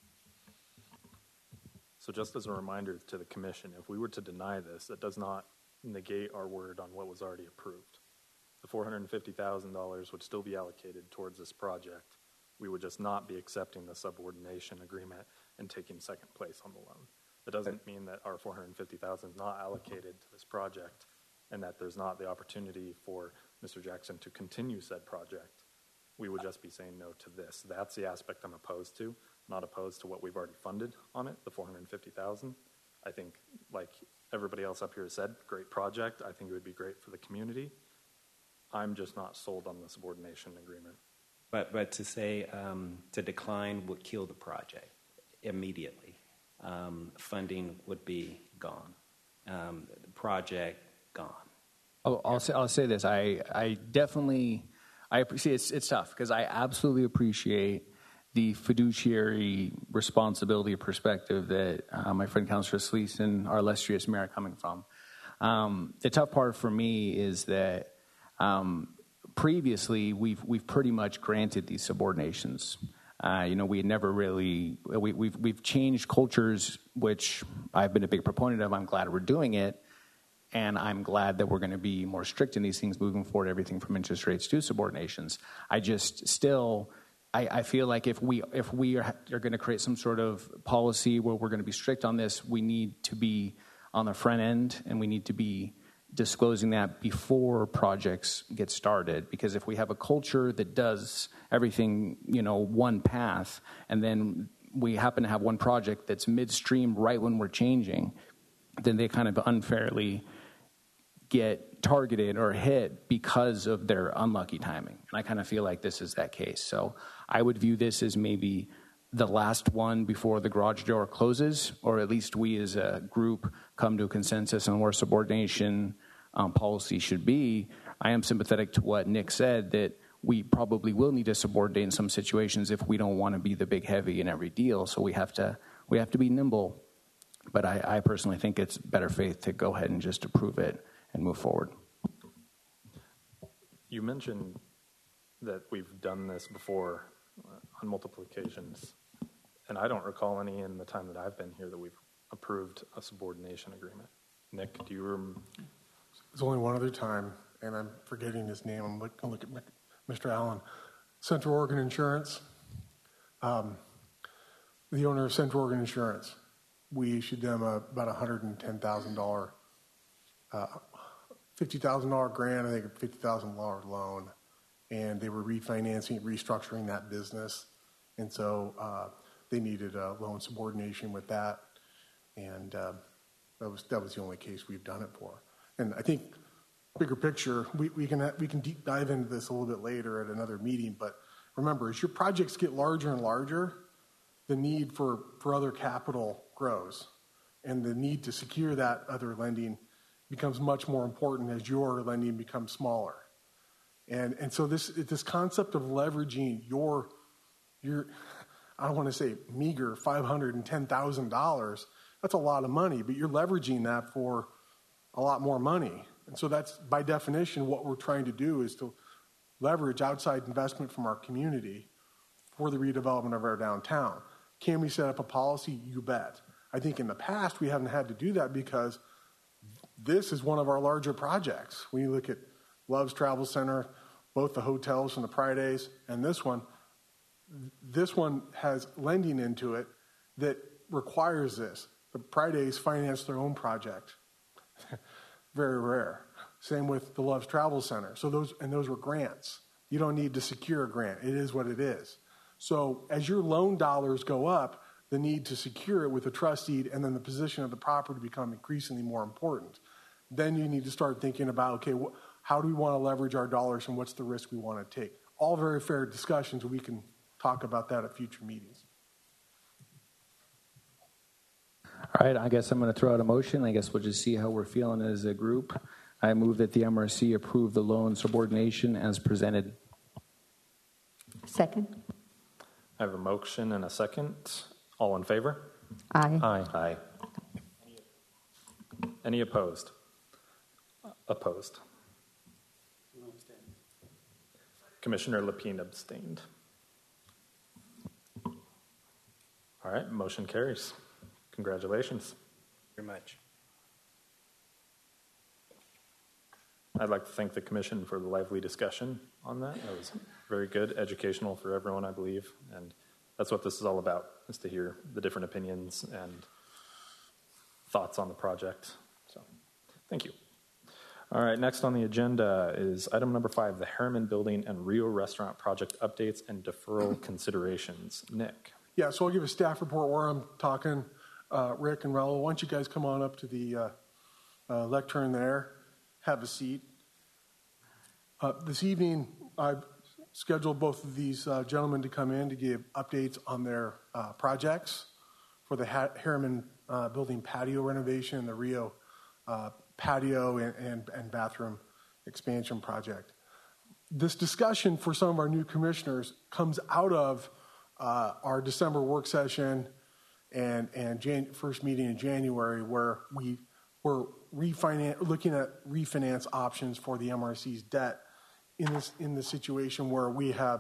So just as a reminder to the commission, if we were to deny this, that does not negate our word on what was already approved. The four hundred fifty thousand dollars would still be allocated towards this project. We would just not be accepting the subordination agreement and taking second place on the loan. That doesn't mean that our four hundred fifty thousand dollars is not allocated to this project and that there's not the opportunity for Mister Jackson to continue said project. We would just be saying no to this. That's the aspect I'm opposed to, not opposed to what we've already funded on it, the four hundred fifty thousand dollars. I think, like everybody else up here has said, great project. I think it would be great for the community. I'm just not sold on the subordination agreement. But but to say um, to decline would kill the project immediately. Um, funding would be gone. Um, the project gone. Oh, I'll say I'll say this. I I definitely I appreciate it's it's tough because I absolutely appreciate the fiduciary responsibility perspective that uh, my friend Councilor Celeste and our illustrious mayor are coming from. Um, the tough part for me is that um, previously we've we've pretty much granted these subordinations. Uh, you know, we had never really, we, we've, we've changed cultures, which I've been a big proponent of. I'm glad we're doing it. And I'm glad that we're going to be more strict in these things moving forward, everything from interest rates to subordinations. I just still, I, I feel like if we if we are, are going to create some sort of policy where we're going to be strict on this, we need to be on the front end, and we need to be disclosing that before projects get started. Because if we have a culture that does everything, you know, one path, and then we happen to have one project that's midstream right when we're changing, then they kind of unfairly get targeted or hit because of their unlucky timing. And I kind of feel like this is that case. So I would view this as maybe the last one before the garage door closes, or at least we as a group come to a consensus on where subordination um, policy should be. I am sympathetic to what Nick said, that we probably will need to subordinate in some situations if we don't want to be the big heavy in every deal. So we have to we have to be nimble. But I, I personally think it's better faith to go ahead and just approve it and move forward. You mentioned that we've done this before uh, on multiple occasions, and I don't recall any in the time that I've been here that we've approved a subordination agreement. Nick, do you remember? There's only one other time, and I'm forgetting his name. I'm going to look at Mister Allen. Central Oregon Insurance, um, the owner of Central Oregon Insurance, we issued them a, about a one hundred ten thousand dollars, uh, fifty thousand dollars grant, I think a fifty thousand dollars loan, and they were refinancing, restructuring that business, and so uh, they needed a loan subordination with that, and uh, that was that was the only case we've done it for. And I think bigger picture, we, we can we can deep dive into this a little bit later at another meeting. But remember, as your projects get larger and larger, the need for, for other capital grows, and the need to secure that other lending becomes much more important as your lending becomes smaller. And and so this this concept of leveraging your your I don't want to say meager five hundred ten thousand dollars, that's a lot of money, but you're leveraging that for a lot more money. And so that's, by definition, what we're trying to do is to leverage outside investment from our community for the redevelopment of our downtown. Can we set up a policy? You bet. I think in the past we haven't had to do that because this is one of our larger projects. When you look at Love's Travel Center, both the hotels and the Pride Days, and this one, this one has lending into it that requires this. The Pride Days finance their own project. Very rare. Same with the Love's Travel Center. So those and those were grants. You don't need to secure a grant. It is what it is. So as your loan dollars go up, the need to secure it with a trust deed and then the position of the property become increasingly more important. Then you need to start thinking about, okay, wh- how do we want to leverage our dollars and what's the risk we want to take? All very fair discussions. We can talk about that at future meetings. All right, I guess I'm going to throw out a motion. I guess we'll just see how we're feeling as a group. I move that the M R C approve the loan subordination as presented. Second. I have a motion and a second. All in favor? Aye. Aye. Aye. Any opposed? Opposed. Commissioner Lapine abstained. All right, motion carries. Congratulations. Very much. I'd like to thank the commission for the lively discussion on that. That was very good, educational for everyone, I believe. And that's what this is all about, is to hear the different opinions and thoughts on the project. So thank you. All right, next on the agenda is item number five, the Harriman Building and Rio Restaurant project updates and deferral considerations. Nick. Yeah, so I'll give a staff report where I'm talking. Uh, Rick and Raul, why don't you guys come on up to the uh, uh, lectern there, have a seat. Uh, this evening, I've scheduled both of these uh, gentlemen to come in to give updates on their uh, projects for the ha- Harriman uh, Building patio renovation and the Rio uh, patio and, and, and bathroom expansion project. This discussion for some of our new commissioners comes out of uh, our December work session and and Jan- first meeting in January, where we were refinance looking at refinance options for the M R C's debt in this in the situation where we have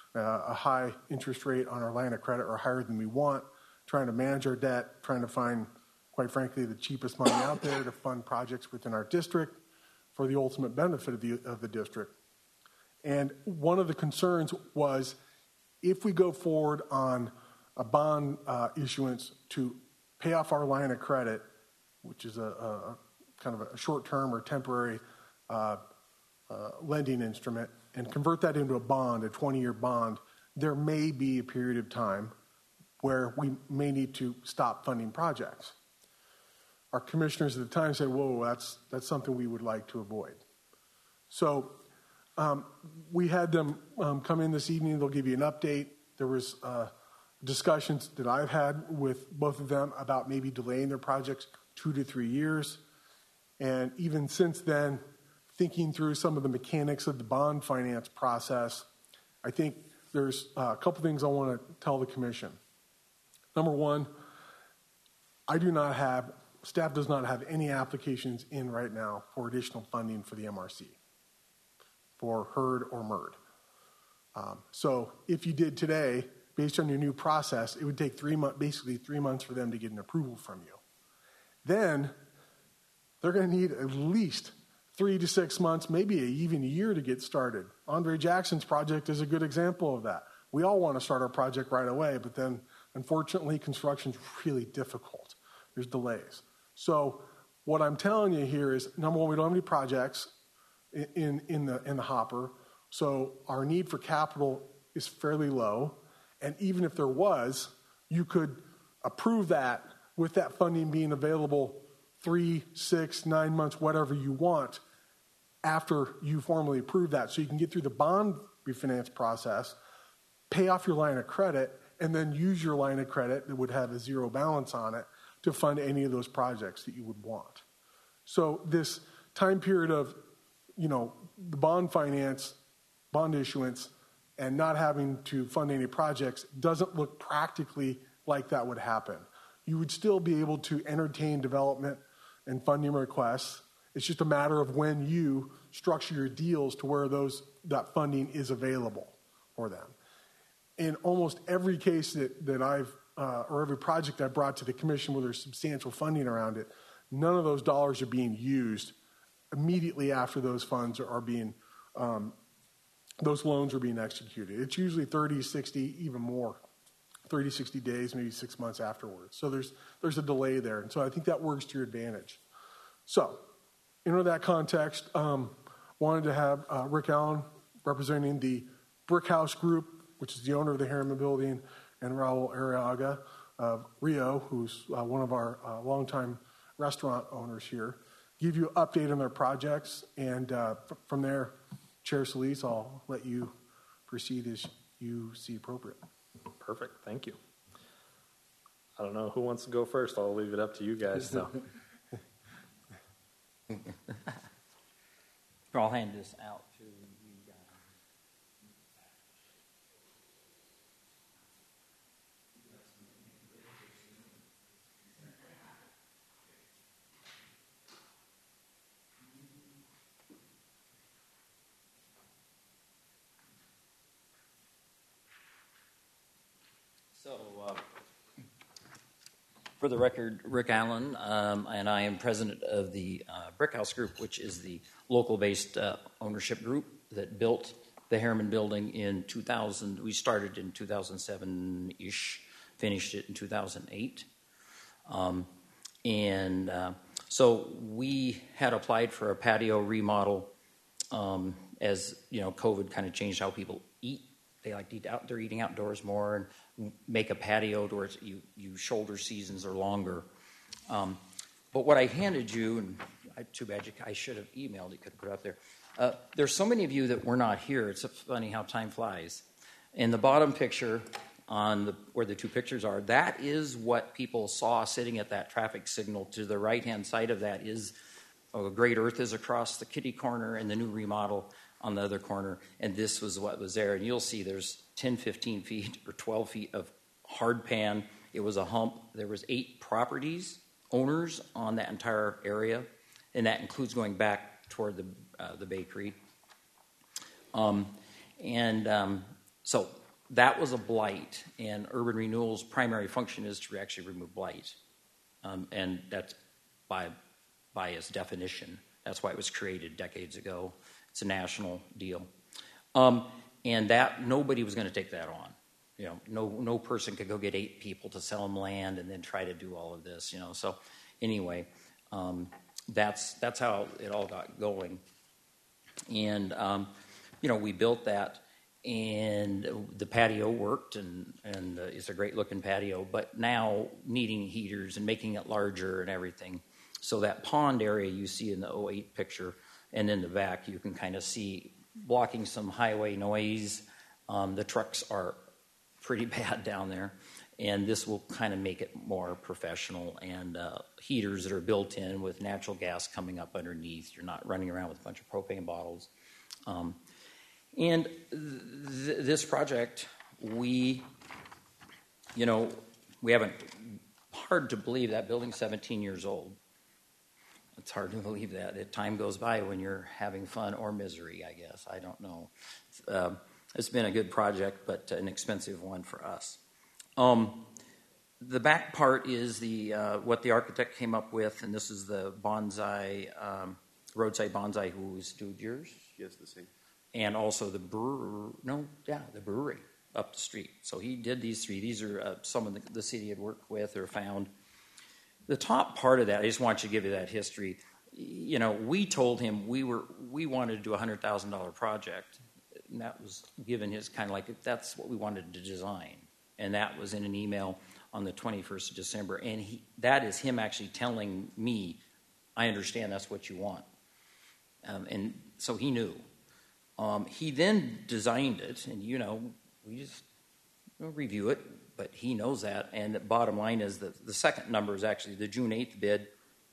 uh, a high interest rate on our line of credit or higher than we want, trying to manage our debt, trying to find, quite frankly, the cheapest money out there to fund projects within our district for the ultimate benefit of the, of the district. And one of the concerns was if we go forward on a bond uh, issuance to pay off our line of credit, which is a, a kind of a short-term or temporary uh, uh, lending instrument, and convert that into a bond, a twenty-year bond, there may be a period of time where we may need to stop funding projects. Our commissioners at the time said, whoa, that's, that's something we would like to avoid. So um, we had them um, come in this evening. They'll give you an update. There was uh, discussions that I've had with both of them about maybe delaying their projects two to three years. And even since then, thinking through some of the mechanics of the bond finance process, I think there's a couple things I want to tell the commission. Number one, I do not have, staff does not have any applications in right now for additional funding for the M R C, for HURD or MERD. Um, so if you did today, based on your new process, it would take three months, basically three months for them to get an approval from you. Then they're going to need at least three to six months, maybe even a year to get started. Andre Jackson's project is a good example of that. We all want to start our project right away, but then unfortunately construction is really difficult. There's delays. So what I'm telling you here is, number one, we don't have any projects in, in, in, the, in the hopper, so our need for capital is fairly low. And even if there was, you could approve that with that funding being available three, six, nine months, whatever you want, after you formally approve that. So you can get through the bond refinance process, pay off your line of credit, and then use your line of credit that would have a zero balance on it to fund any of those projects that you would want. So this time period of, you know, the bond finance, bond issuance, and not having to fund any projects doesn't look practically like that would happen. You would still be able to entertain development and funding requests. It's just a matter of when you structure your deals to where those that funding is available for them. In almost every case that, that I've, uh, or every project I've brought to the commission where there's substantial funding around it, none of those dollars are being used immediately after those funds are being, um, those loans are being executed. It's usually thirty, sixty, even more, thirty, sixty days, maybe six months afterwards. So there's, there's a delay there. And so I think that works to your advantage. So, in that context, um, wanted to have uh, Rick Allen representing the Brick House Group, which is the owner of the Harriman Building, and Raul Arriaga of Rio, who's uh, one of our uh, longtime restaurant owners here, give you an update on their projects. And uh, f- from there, Chair Solis, I'll let you proceed as you see appropriate. Perfect. Thank you. I don't know who wants to go first. I'll leave it up to you guys. So. I'll hand this out to you guys. So, uh, for the record, Rick Allen, um, and I am president of the uh, Brick House Group, which is the local-based uh, ownership group that built the Harriman Building in two thousand. We started in two thousand seven-ish, finished it in two thousand eight. Um, and uh, so we had applied for a patio remodel um, as, you know, COVID kind of changed how people eat. They like to eat out, they're eating outdoors more, and make a patio to where it's, you, you shoulder seasons or longer. Um, but what I handed you, and I, too bad you, I should have emailed it, could have put it up there. Uh, there's so many of you that were not here. It's funny how time flies. In the bottom picture, on the, where the two pictures are, that is what people saw sitting at that traffic signal. To the right-hand side of that is oh, Great Earth is across the kitty corner, and the new remodel on the other corner, and this was what was there. And you'll see there's ten, fifteen feet or twelve feet of hard pan. It was a hump. There was eight properties, owners on that entire area, and that includes going back toward the uh, the bakery. Um, and um, so that was a blight, and urban renewal's primary function is to actually remove blight. Um, and that's by, by its definition. That's why it was created decades ago. It's a national deal. Um, and that, nobody was going to take that on. You know, no, no person could go get eight people to sell them land and then try to do all of this, you know. So anyway, um, that's, that's how it all got going. And, um, you know, we built that, and the patio worked, and, and uh, it's a great-looking patio, but now needing heaters and making it larger and everything. So that pond area you see in the oh eight picture, and in the back you can kind of see blocking some highway noise. Um, the trucks are pretty bad down there, and this will kind of make it more professional, and uh, heaters that are built in with natural gas coming up underneath. You're not running around with a bunch of propane bottles. Um, and th- this project, we, you know, we haven't, hard to believe that building's seventeen years old. It's hard to believe that. It, time goes by when you're having fun or misery, I guess. I don't know. Uh, it's been a good project, but an expensive one for us. Um, the back part is the uh, what the architect came up with, and this is the bonsai, um, roadside bonsai, who was dude yours? Yes, the same. And also the brewer, no, yeah, the brewery up the street. So he did these three. These are uh, some of the, the city had worked with or found. The top part of that, I just want you to give you that history. You know, we told him we were we wanted to do a hundred thousand dollar project, and that was given his kind of like that's what we wanted to design, and that was in an email on the twenty-first of December, and he, that is him actually telling me, I understand that's what you want, um, and so he knew. Um, he then designed it, and you know, we just you know, review it. But he knows that, and the bottom line is that the second number is actually the June eighth bid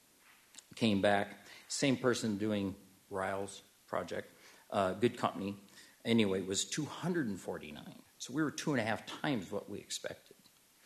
came back. Same person doing Riles project, uh, good company. Anyway, it was two hundred forty-nine. So we were two and a half times what we expected.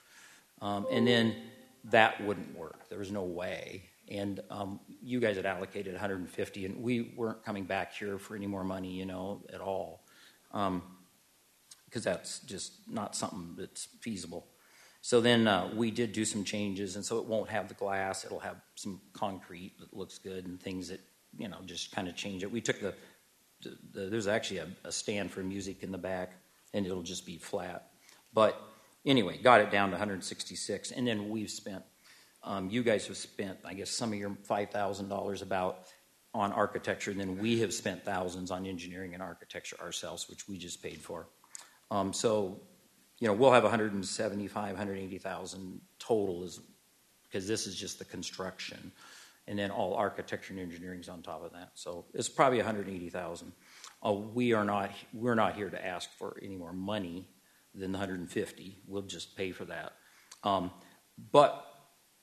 Um, and then that wouldn't work. There was no way. And um, you guys had allocated one hundred fifty, and we weren't coming back here for any more money, you know, at all. Um, because that's just not something that's feasible. So then uh, we did do some changes, and so it won't have the glass. It'll have some concrete that looks good and things that, you know, just kind of change it. We took the, the, the there's actually a, a stand for music in the back, and it'll just be flat. But anyway, got it down to one hundred sixty-six, and then we've spent, um, you guys have spent, I guess, some of your five thousand dollars about on architecture, and then we have spent thousands on engineering and architecture ourselves, which we just paid for. Um, so, you know, we'll have one hundred seventy-five, one hundred eighty thousand total, is because this is just the construction, and then all architecture and engineering is on top of that. So it's probably one hundred eighty thousand. Uh, we are not we're not here to ask for any more money than the one hundred fifty. We'll just pay for that. Um, but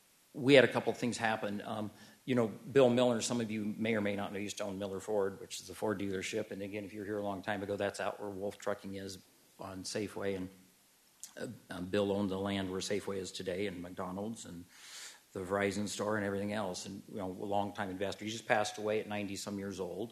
we had a couple of things happen. Um, you know, Bill Miller, some of you may or may not know, used to own Miller Ford, which is a Ford dealership. And again, if you were here a long time ago, that's out where Wolf Trucking is on Safeway, and uh, um, Bill owned the land where Safeway is today, and McDonald's and the Verizon store and everything else, and you know, a long-time investor. He just passed away at ninety some years old.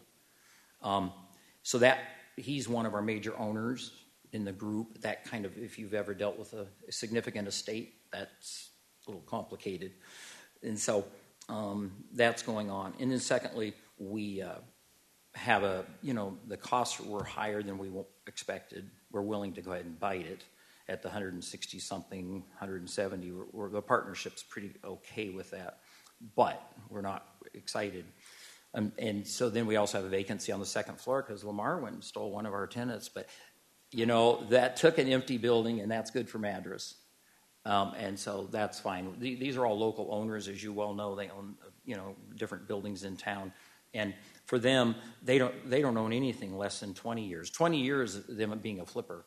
Um, so that he's one of our major owners in the group. That kind of, if you've ever dealt with a, a significant estate, that's a little complicated, and so um, that's going on. And then secondly, we uh, have a, you know, the costs were higher than we expected. We're willing to go ahead and bite it at the one hundred sixty something, one hundred seventy. We're, we're, the partnership's pretty okay with that, but we're not excited. Um, and so then we also have a vacancy on the second floor because Lamar went and stole one of our tenants. But, you know, that took an empty building, and that's good for Madras. Um, and so that's fine. These are all local owners, as you well know. They own, you know, different buildings in town. And for them, they don't they don't own anything less than twenty years. twenty years of them being a flipper.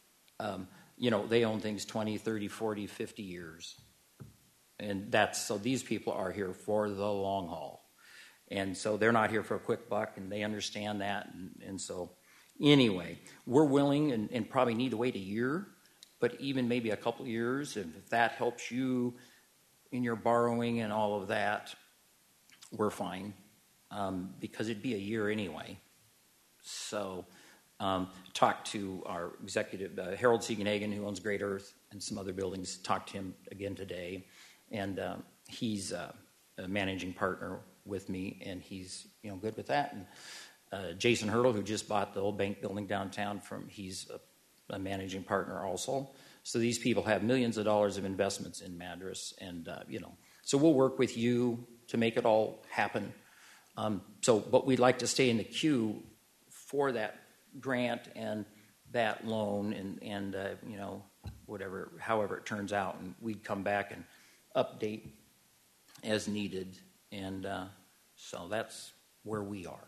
Um, you know, they own things twenty, thirty, forty, fifty years. And that's, so these people are here for the long haul. And so they're not here for a quick buck, and they understand that. And, and so anyway, we're willing and, and probably need to wait a year, but even maybe a couple years, if that helps you in your borrowing and all of that, we're fine. Um, because it'd be a year anyway. So Um, talked to our executive, uh, Harold Siegenhagen, who owns Great Earth and some other buildings. Talked to him again today, and um, he's uh, a managing partner with me, and he's you know good with that. And uh, Jason Hurdle, who just bought the old bank building downtown from, he's a, a managing partner also. So these people have millions of dollars of investments in Madras, and uh, you know, so we'll work with you to make it all happen. Um, so, but we'd like to stay in the queue for that grant and that loan, and and uh, you know, whatever, however it turns out, and we'd come back and update as needed, and uh, so that's where we are.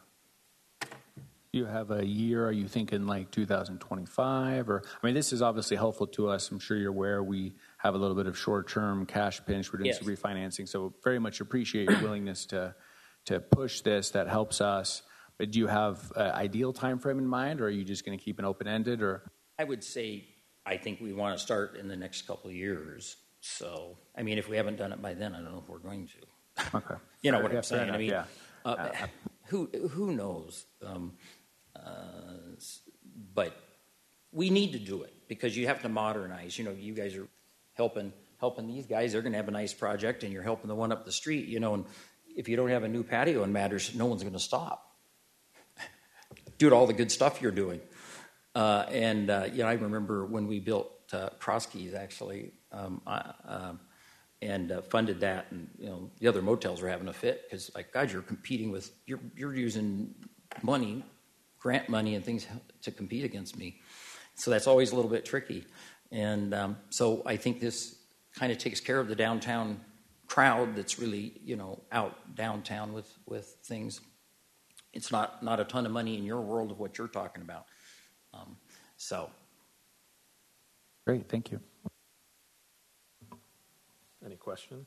You have a year, are you thinking like two thousand twenty-five? Or, I mean, this is obviously helpful to us. I'm sure you're aware we have a little bit of short-term cash pinch. We're doing Yes. some refinancing, so very much appreciate your willingness to to push this. That helps us. But do you have an ideal time frame in mind, or are you just going to keep it open-ended? Or I would say I think we want to start in the next couple of years. So, I mean, if we haven't done it by then, I don't know if we're going to. Okay. You know Fair- what yeah, I'm saying? fair I enough, mean, yeah. uh, Uh, who who knows? Um, uh, but we need to do it because you have to modernize. You know, you guys are helping helping these guys. They're going to have a nice project, and you're helping the one up the street. You know, and if you don't have a new patio in Matters, no one's going to stop. Do all the good stuff you're doing. Uh, and uh, you know, I remember when we built uh, Kroski's actually, um, I, um, and uh, funded that, and you know, the other motels were having a fit because, like, God, you're competing with you're you're using money, grant money, and things to compete against me. So that's always a little bit tricky. And um, so I think this kind of takes care of the downtown crowd that's really you know out downtown with with things. It's not, not a ton of money in your world of what you're talking about. Um, so. Great, thank you. Any questions?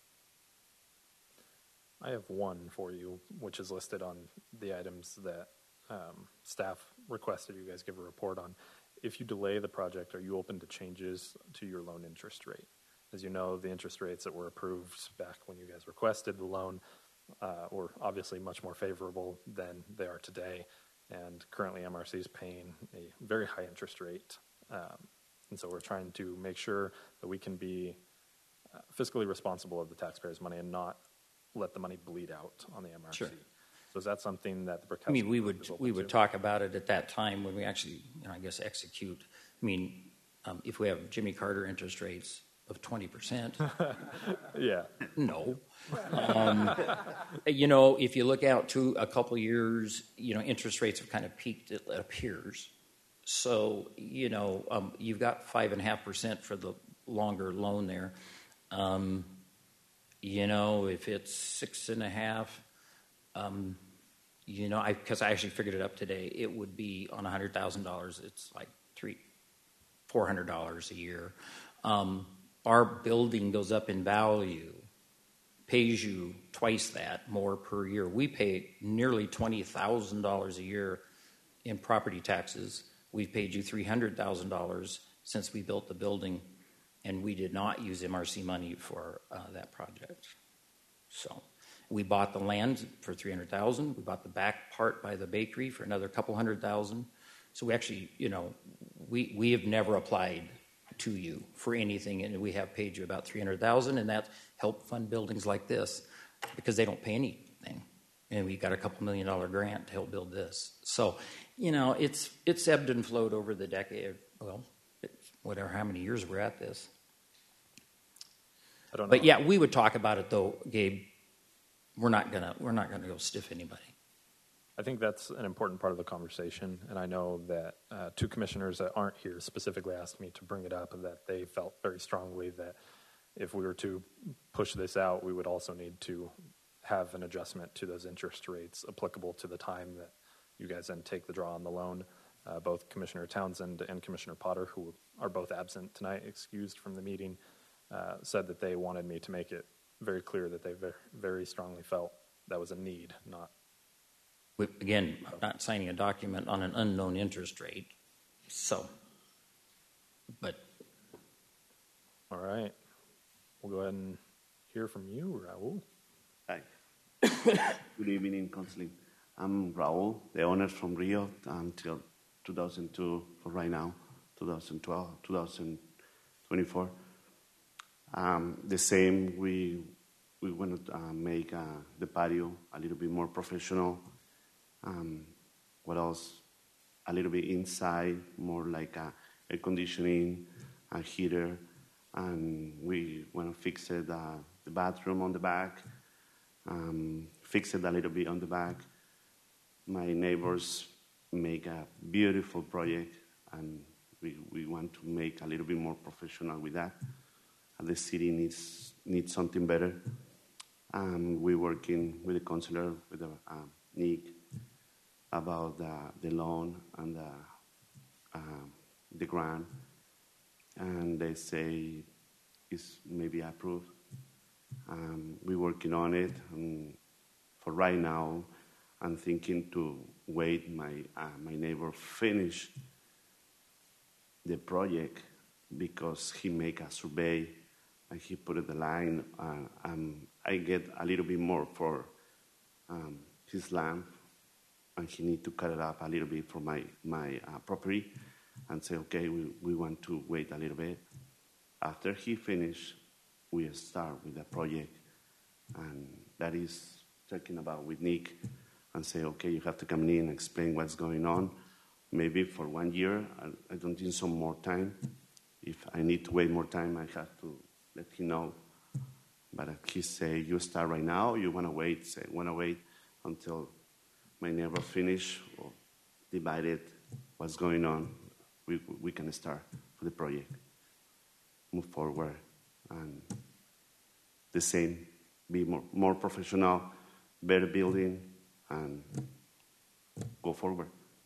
I have one for you, which is listed on the items that um, staff requested you guys give a report on. If you delay the project, are you open to changes to your loan interest rate? As you know, the interest rates that were approved back when you guys requested the loan Uh, were obviously much more favorable than they are today, and currently M R C is paying a very high interest rate, um, and so we're trying to make sure that we can be uh, fiscally responsible of the taxpayers' money and not let the money bleed out on the M R C. Sure. So is that something that the Brick I House mean, we Group would is open we would to? talk about it at that time when we actually, you know, I guess, execute. I mean, um, if we have Jimmy Carter interest rates of twenty percent, yeah, no. Um, you know, if you look out to a couple years, you know, interest rates have kind of peaked. It appears. So you know, um, you've got five and a half percent for the longer loan there. Um, you know, if it's six and a half. Um, you know, I because I actually figured it up today. It would be on a hundred thousand dollars. It's like three, four hundred dollars a year. Um, our building goes up in value, pays you twice that more per year. We pay nearly twenty thousand dollars a year in property taxes. We've paid you three hundred thousand dollars since we built the building, and we did not use M R C money for uh, that project. So. We bought the land for three hundred thousand dollars. We bought the back part by the bakery for another couple hundred thousand. So we actually, you know, we, we have never applied to you for anything, and we have paid you about three hundred thousand dollars, and that helped fund buildings like this because they don't pay anything. And we got a couple million dollar grant to help build this. So, you know, it's it's ebbed and flowed over the decade. Well, it's whatever, how many years we're at this. I don't know. But yeah, we would talk about it though, Gabe. We're not gonna we're not gonna go stiff anybody. I think that's an important part of the conversation, and I know that uh, two commissioners that aren't here specifically asked me to bring it up, and that they felt very strongly that if we were to push this out, we would also need to have an adjustment to those interest rates applicable to the time that you guys then take the draw on the loan. Uh, both Commissioner Townsend and Commissioner Potter, who are both absent tonight, excused from the meeting, uh, said that they wanted me to make it very clear that they very, very strongly felt that was a need, not. We, again, I'm not signing a document on an unknown interest rate. So, but. All right. We'll go ahead and hear from you, Raul. Hi. Good evening, Councilor. I'm Raul, the owner from Rio until two thousand two for right now, two thousand twelve, two thousand twenty-four. Um, the same, we we want to uh, make uh, the patio a little bit more professional. Um, what else? A little bit inside, more like a air conditioning, a heater, and we want to fix it, uh, the bathroom on the back, um, fix it a little bit on the back. My neighbors make a beautiful project, and we, we want to make a little bit more professional with that. And the city needs needs something better. Um, we're working with the counselor, with the, uh, Nick, about the, the loan and the, uh, the grant, and they say it's maybe approved. Um, we're working on it, and for right now, I'm thinking to wait my uh, my neighbor finish the project because he make a survey and he put the line. Uh, um, I get a little bit more for um, his land, and he need to cut it up a little bit for my my uh, property, and say, okay, we, we want to wait a little bit. After he finish, we start with the project, and that is talking about with Nick, and say, okay, you have to come in and explain what's going on. Maybe for one year, I, I don't need some more time. If I need to wait more time, I have to let him know. But he say, you start right now, you want to wait, say, want to wait until my neighbor finish or divide it, what's going on, we, we can start for the project, move forward, and the same, be more, more professional, better building, and go forward.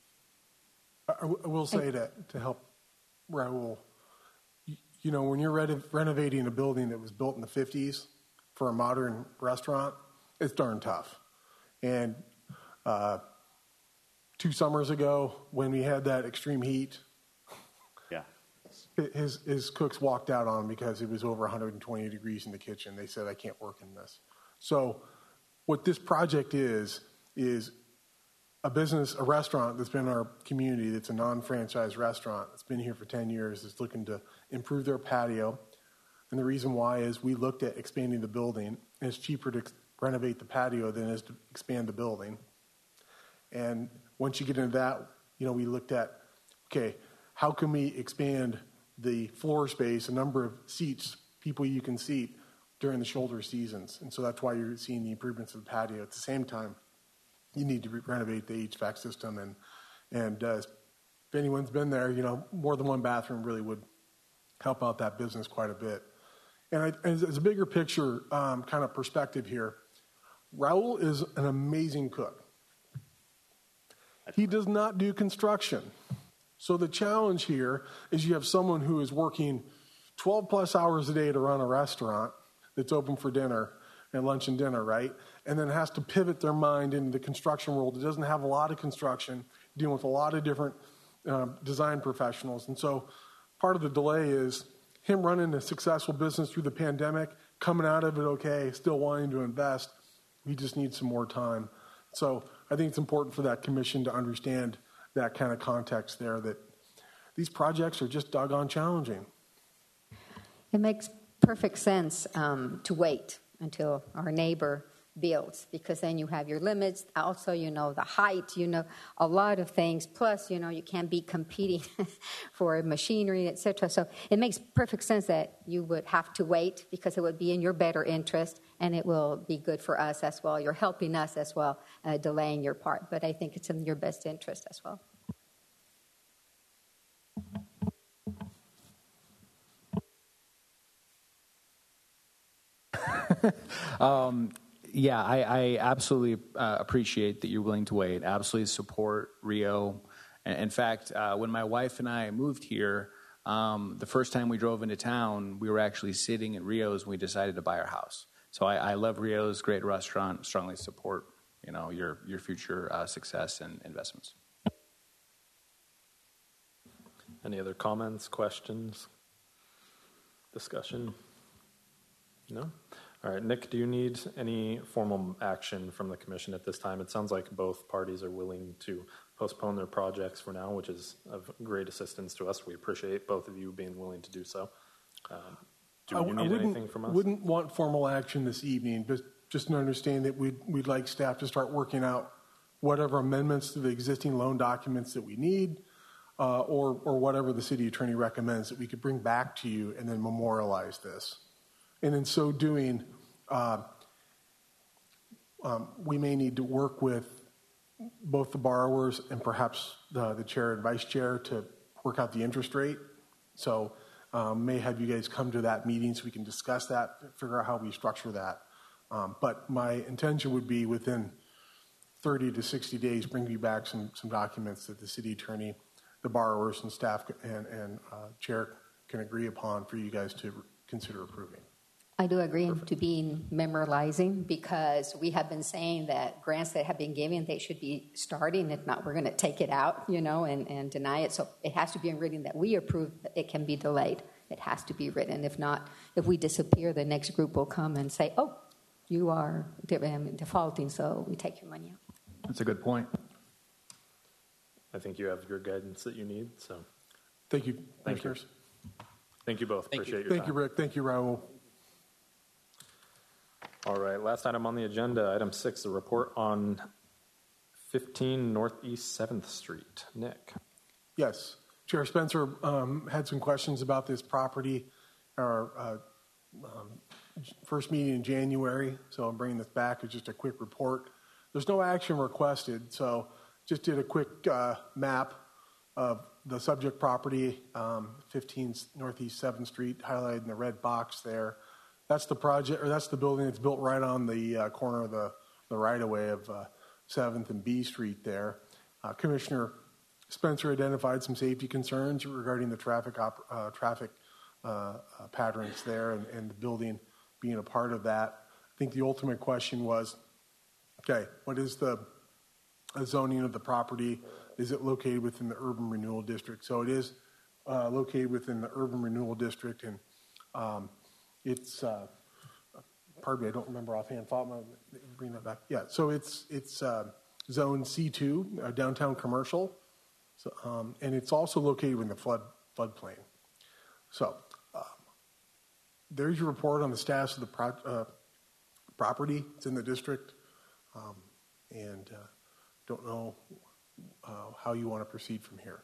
I, I will say that to help Raul, you, you know, when you're re- renovating a building that was built in the fifties for a modern restaurant, it's darn tough. And uh, two summers ago, when we had that extreme heat, yeah, his his cooks walked out on him because it was over one hundred twenty degrees in the kitchen. They said, "I can't work in this." So, what this project is is a business, a restaurant that's been in our community, that's a non-franchise restaurant that's been here for ten years, is looking to improve their patio. And the reason why is we looked at expanding the building, and it's cheaper to renovate the patio than it is to expand the building. And once you get into that, you know, we looked at, okay, how can we expand the floor space, a number of seats, people you can seat during the shoulder seasons. And so that's why you're seeing the improvements of the patio. At the same time, you need to re- renovate the H V A C system. And, and uh, if anyone's been there, you know, more than one bathroom really would help out that business quite a bit. And I, as, as a bigger picture um, kind of perspective here, Raul is an amazing cook. He does not do construction. So the challenge here is you have someone who is working twelve plus hours a day to run a restaurant that's open for dinner and lunch and dinner, right? And then has to pivot their mind into the construction world. It doesn't have a lot of construction, dealing with a lot of different uh, design professionals. And so part of the delay is him running a successful business through the pandemic, coming out of it okay, still wanting to invest. We just need some more time. So I think it's important for that commission to understand that kind of context there, that these projects are just doggone challenging. It makes perfect sense um, to wait until our neighbor builds, because then you have your limits. Also, you know, the height, you know, a lot of things. Plus, you know, you can't be competing for machinery, et cetera. So it makes perfect sense that you would have to wait, because it would be in your better interest, and it will be good for us as well. You're helping us as well, uh, delaying your part. But I think it's in your best interest as well. um, yeah, I, I absolutely uh, appreciate that you're willing to wait. Absolutely support Rio. And in fact, uh, when my wife and I moved here, um, the first time we drove into town, we were actually sitting at Rio's and we decided to buy our house. So I, I love Rio's, great restaurant, strongly support, you know, your your future uh, success and investments. Any other comments, questions, discussion? No? All right, Nick, do you need any formal action from the commission at this time? It sounds like both parties are willing to postpone their projects for now, which is of great assistance to us. We appreciate both of you being willing to do so. Um, do I, you I need wouldn't, anything from us? wouldn't want formal action this evening, but just to understand that we'd, we'd like staff to start working out whatever amendments to the existing loan documents that we need, uh, or, or whatever the city attorney recommends that we could bring back to you and then memorialize this. And in so doing, uh, um, we may need to work with both the borrowers and perhaps the, the chair and vice chair to work out the interest rate. So um, may have you guys come to that meeting so we can discuss that, figure out how we structure that. Um, but my intention would be within thirty to sixty days, bring you back some, some documents that the city attorney, the borrowers and staff and, and uh, chair can agree upon for you guys to consider approving. I do agree to being memorializing, because we have been saying that grants that have been given, they should be starting. If not, we're going to take it out, you know, and, and deny it. So it has to be in written that we approve. It can be delayed. It has to be written. If not, if we disappear, the next group will come and say, oh, you are defaulting, so we take your money out. That's a good point. I think you have your guidance that you need. So thank you. Thank you. Thank you both. Thank Appreciate you. your Thank time. you, Rick. Thank you, Raul. All right, last item on the agenda, item six, a report on fifteen Northeast seventh Street. Nick. Yes. Chair Spencer um, had some questions about this property, our uh, um, first meeting in January, so I'm bringing this back as just a quick report. There's no action requested, so just did a quick uh, map of the subject property, um, fifteen Northeast seventh Street, highlighted in the red box there. That's the project, or that's the building that's built right on the uh, corner of the, the right-of-way of uh, seventh and B Street there. Uh, Commissioner Spencer identified some safety concerns regarding the traffic op- uh, traffic uh, uh, patterns there, and, and the building being a part of that. I think the ultimate question was, okay, what is the zoning of the property? Is it located within the urban renewal district? So it is uh, located within the urban renewal district, and um, it's, uh, pardon me, I don't remember offhand. Fatima, bring that back. Yeah, so it's it's uh, zone C two, uh, downtown commercial, so, um, and it's also located in the flood floodplain. So um, there's your report on the status of the pro- uh, property. It's in the district, um, and uh, don't know uh, how you want to proceed from here.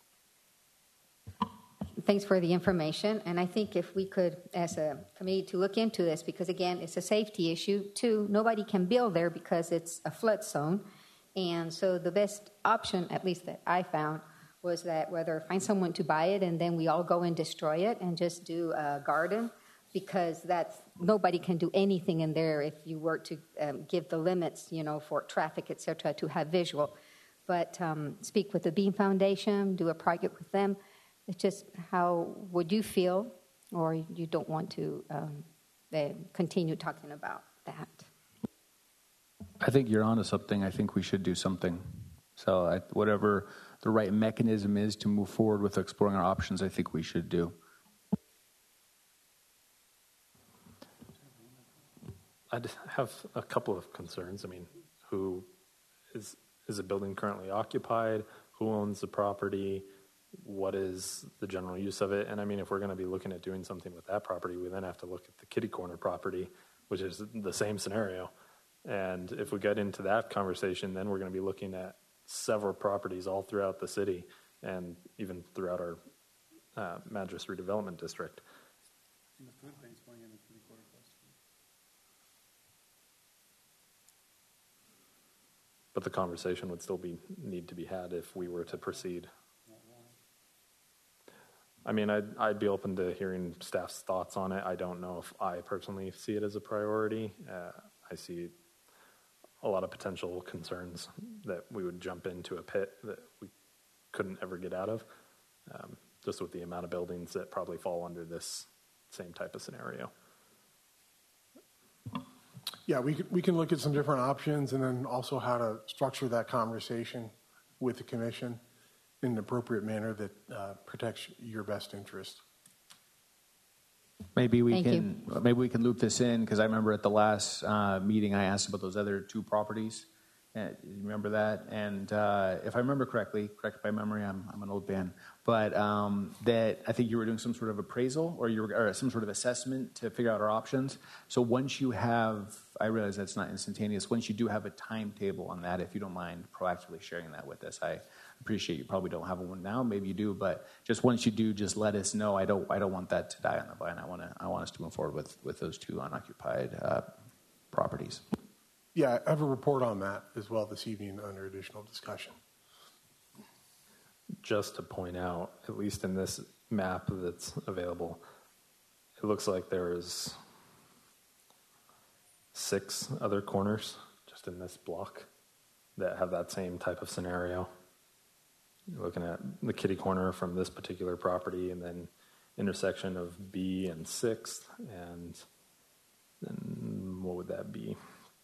Thanks for the information. And I think if we could, as a committee, to look into this, because again, it's a safety issue. Two, nobody can build there because it's a flood zone. And so the best option, at least that I found, was that whether find someone to buy it and then we all go and destroy it and just do a garden, because that's, nobody can do anything in there if you were to um, give the limits, you know, for traffic, et cetera, to have visual. But um, speak with the Beam Foundation, do a project with them. It's just how would you feel, or you don't want to um, continue talking about that? I think you're onto something. I think we should do something. So I, whatever the right mechanism is to move forward with exploring our options, I think we should do. I have a couple of concerns. I mean, who is is the building currently occupied? Who owns the property? What is the general use of it? And I mean, if we're going to be looking at doing something with that property, we then have to look at the kitty corner property, which is the same scenario. And if we get into that conversation, then we're going to be looking at several properties all throughout the city and even throughout our uh, Madras redevelopment district. And the floodplain's going in the kitty corner across the street. But the conversation would still be need to be had if we were to proceed. I mean, I'd, I'd be open to hearing staff's thoughts on it. I don't know if I personally see it as a priority. Uh, I see a lot of potential concerns that we would jump into a pit that we couldn't ever get out of, um, just with the amount of buildings that probably fall under this same type of scenario. Yeah, we can, we can look at some different options and then also how to structure that conversation with the commission in an appropriate manner that uh, protects your best interest. Maybe we Thank can maybe we can loop this in, because I remember at the last uh, meeting I asked about those other two properties, Uh, you remember that? And uh, if I remember correctly, correct by memory, I'm, I'm an old man, but um, that I think you were doing some sort of appraisal or you were or some sort of assessment to figure out our options. So once you have, I realize that's not instantaneous. Once you do have a timetable on that, if you don't mind proactively sharing that with us, I appreciate you probably don't have one now, maybe you do, but just once you do, just let us know. I don't, I don't want that to die on the vine. I want to, I want us to move forward with with those two unoccupied uh, properties. Yeah, I have a report on that as well this evening under additional discussion. Just to point out, at least in this map that's available, it looks like there is six other corners just in this block that have that same type of scenario. You're looking at the kitty corner from this particular property and then intersection of B and sixth, and then what would that be?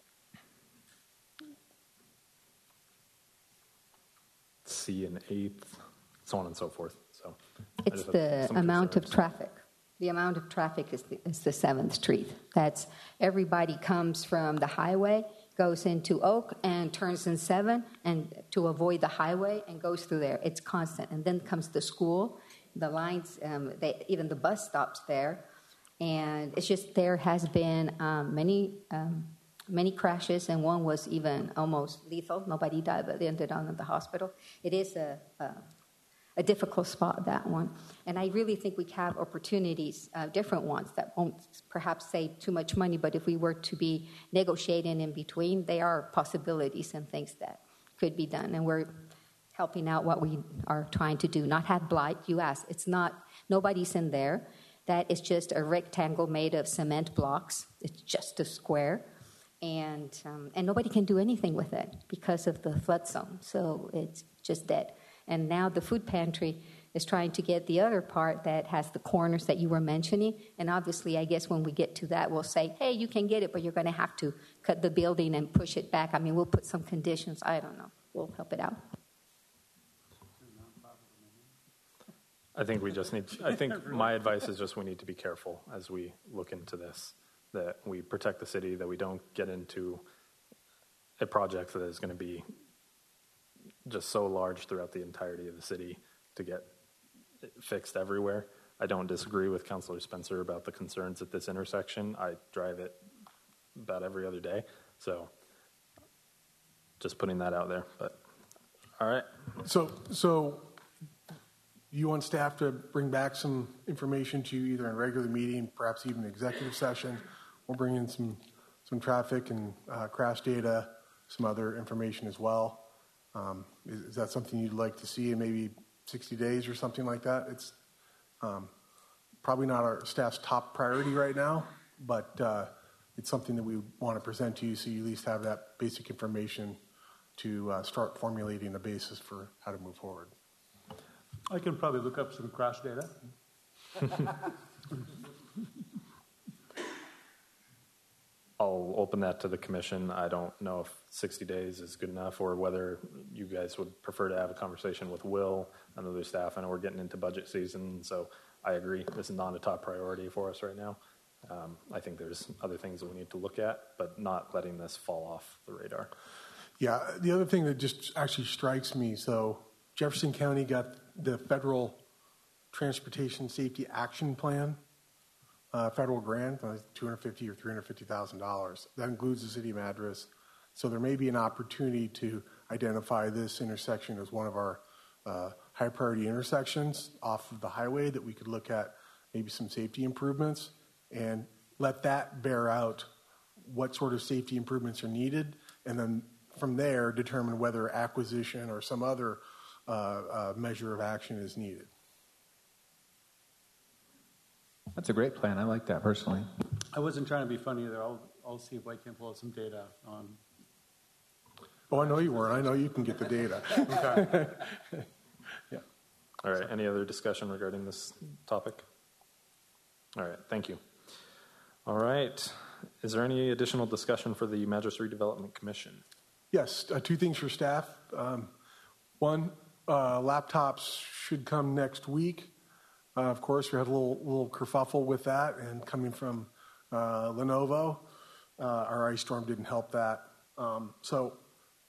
C and eighth, so on and so forth. So it's the amount of traffic. The amount of traffic is the, is the seventh Street. That's everybody comes from the highway, goes into Oak and turns in seven, and to avoid the highway and goes through there. It's constant, and then comes the school. The lines, um, they, even the bus stops there, and it's just there has been um, many. Um, Many crashes, and one was even almost lethal. Nobody died, but they ended up in the hospital. It is a, a, a difficult spot, that one. And I really think we have opportunities, uh, different ones, that won't perhaps save too much money, but if we were to be negotiating in between, they are possibilities and things that could be done. And we're helping out what we are trying to do. Not have blight, you asked. It's not, nobody's in there. That is just a rectangle made of cement blocks. It's just a square. And um, and nobody can do anything with it because of the flood zone. So it's just dead. And now the food pantry is trying to get the other part that has the corners that you were mentioning. And obviously, I guess when we get to that, we'll say, hey, you can get it, but you're going to have to cut the building and push it back. I mean, we'll put some conditions. I don't know. We'll help it out. I think we just need, I think my advice is just we need to be careful as we look into this, that we protect the city, that we don't get into a project that is going to be just so large throughout the entirety of the city to get fixed everywhere. I don't disagree with Councilor Spencer about the concerns at this intersection. I drive it about every other day. So just putting that out there. But all right. So, so you want staff to bring back some information to you either in a regular meeting, perhaps even an executive session. We'll bring in some, some traffic and uh, crash data, some other information as well. Um, is, is that something you'd like to see in maybe sixty days or something like that? It's um, probably not our staff's top priority right now, but uh, it's something that we want to present to you so you at least have that basic information to uh, start formulating a basis for how to move forward. I can probably look up some crash data. I'll open that to the commission. I don't know if sixty days is good enough or whether you guys would prefer to have a conversation with Will and other staff. I know we're getting into budget season, so I agree. This is not a top priority for us right now. Um, I think there's other things that we need to look at, but not letting this fall off the radar. Yeah, the other thing that just actually strikes me, so Jefferson County got the Federal Transportation Safety Action Plan, uh, federal grant, uh, two hundred fifty thousand dollars or three hundred fifty thousand dollars. That includes the city of Madras. So there may be an opportunity to identify this intersection as one of our uh, high priority intersections off of the highway that we could look at maybe some safety improvements and let that bear out what sort of safety improvements are needed, and then from there determine whether acquisition or some other uh, uh, measure of action is needed. That's a great plan. I like that personally. I wasn't trying to be funny either. I'll, I'll see if I can pull some data on. Oh, I know you weren't. I know you can get the data. Okay. Yeah. All right. Any other discussion regarding this topic? All right. Thank you. All right. Is there any additional discussion for the Madras Redevelopment Commission? Yes, uh, two things for staff. Um, one, uh, laptops should come next week. Uh, of course, we had a little, little kerfuffle with that, and coming from uh, Lenovo, uh, our ice storm didn't help that. Um, so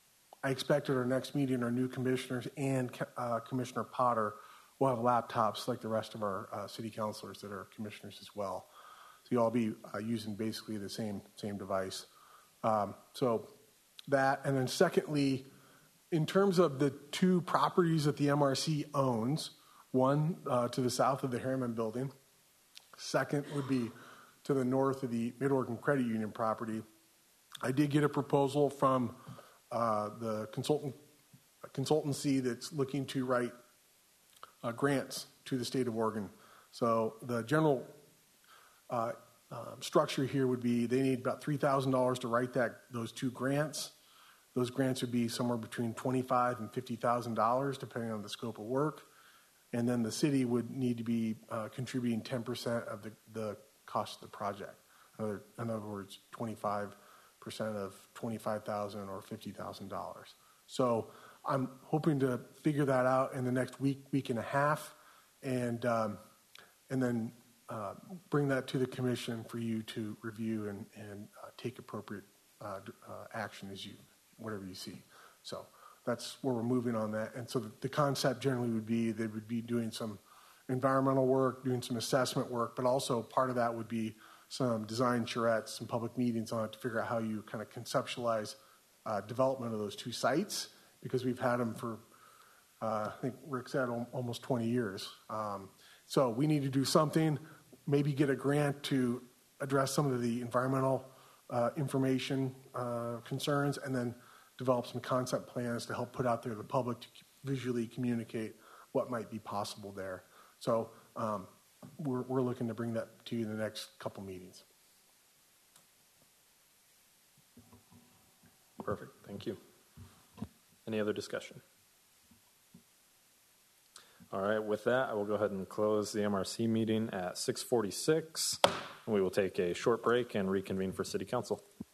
I expect at our next meeting, our new commissioners and uh, Commissioner Potter will have laptops like the rest of our uh, city councilors that are commissioners as well. So you'll all be uh, using basically the same same device. Um, so that, and then secondly, in terms of the two properties that the M R C owns, one uh, to the south of the Harriman building, second would be to the north of the Mid-Oregon Credit Union property. I did get a proposal from uh, the consultant consultancy that's looking to write uh, grants to the state of Oregon. So the general uh, uh, structure here would be they need about three thousand dollars to write that those two grants. Those grants would be somewhere between twenty-five thousand dollars and fifty thousand dollars, depending on the scope of work. And then the city would need to be uh, contributing ten percent of the, the cost of the project. In other, in other words, twenty-five percent of twenty-five thousand dollars or fifty thousand dollars. So I'm hoping to figure that out in the next week, week and a half, and, um, and then uh, bring that to the commission for you to review and, and uh, take appropriate uh, uh, action as you, whatever you see. So that's where we're moving on that. And so the, the concept generally would be they would be doing some environmental work, doing some assessment work, but also part of that would be some design charrettes, some public meetings on it to figure out how you kind of conceptualize uh, development of those two sites, because we've had them for, uh, I think Rick said, al- almost twenty years. Um, so we need to do something, maybe get a grant to address some of the environmental uh, information uh, concerns, and then develop some concept plans to help put out there to the public to visually communicate what might be possible there. So um, we're, we're looking to bring that to you in the next couple meetings. Perfect. Thank you. Any other discussion? All right. With that, I will go ahead and close the M R C meeting at six forty-six. We will take a short break and reconvene for City Council.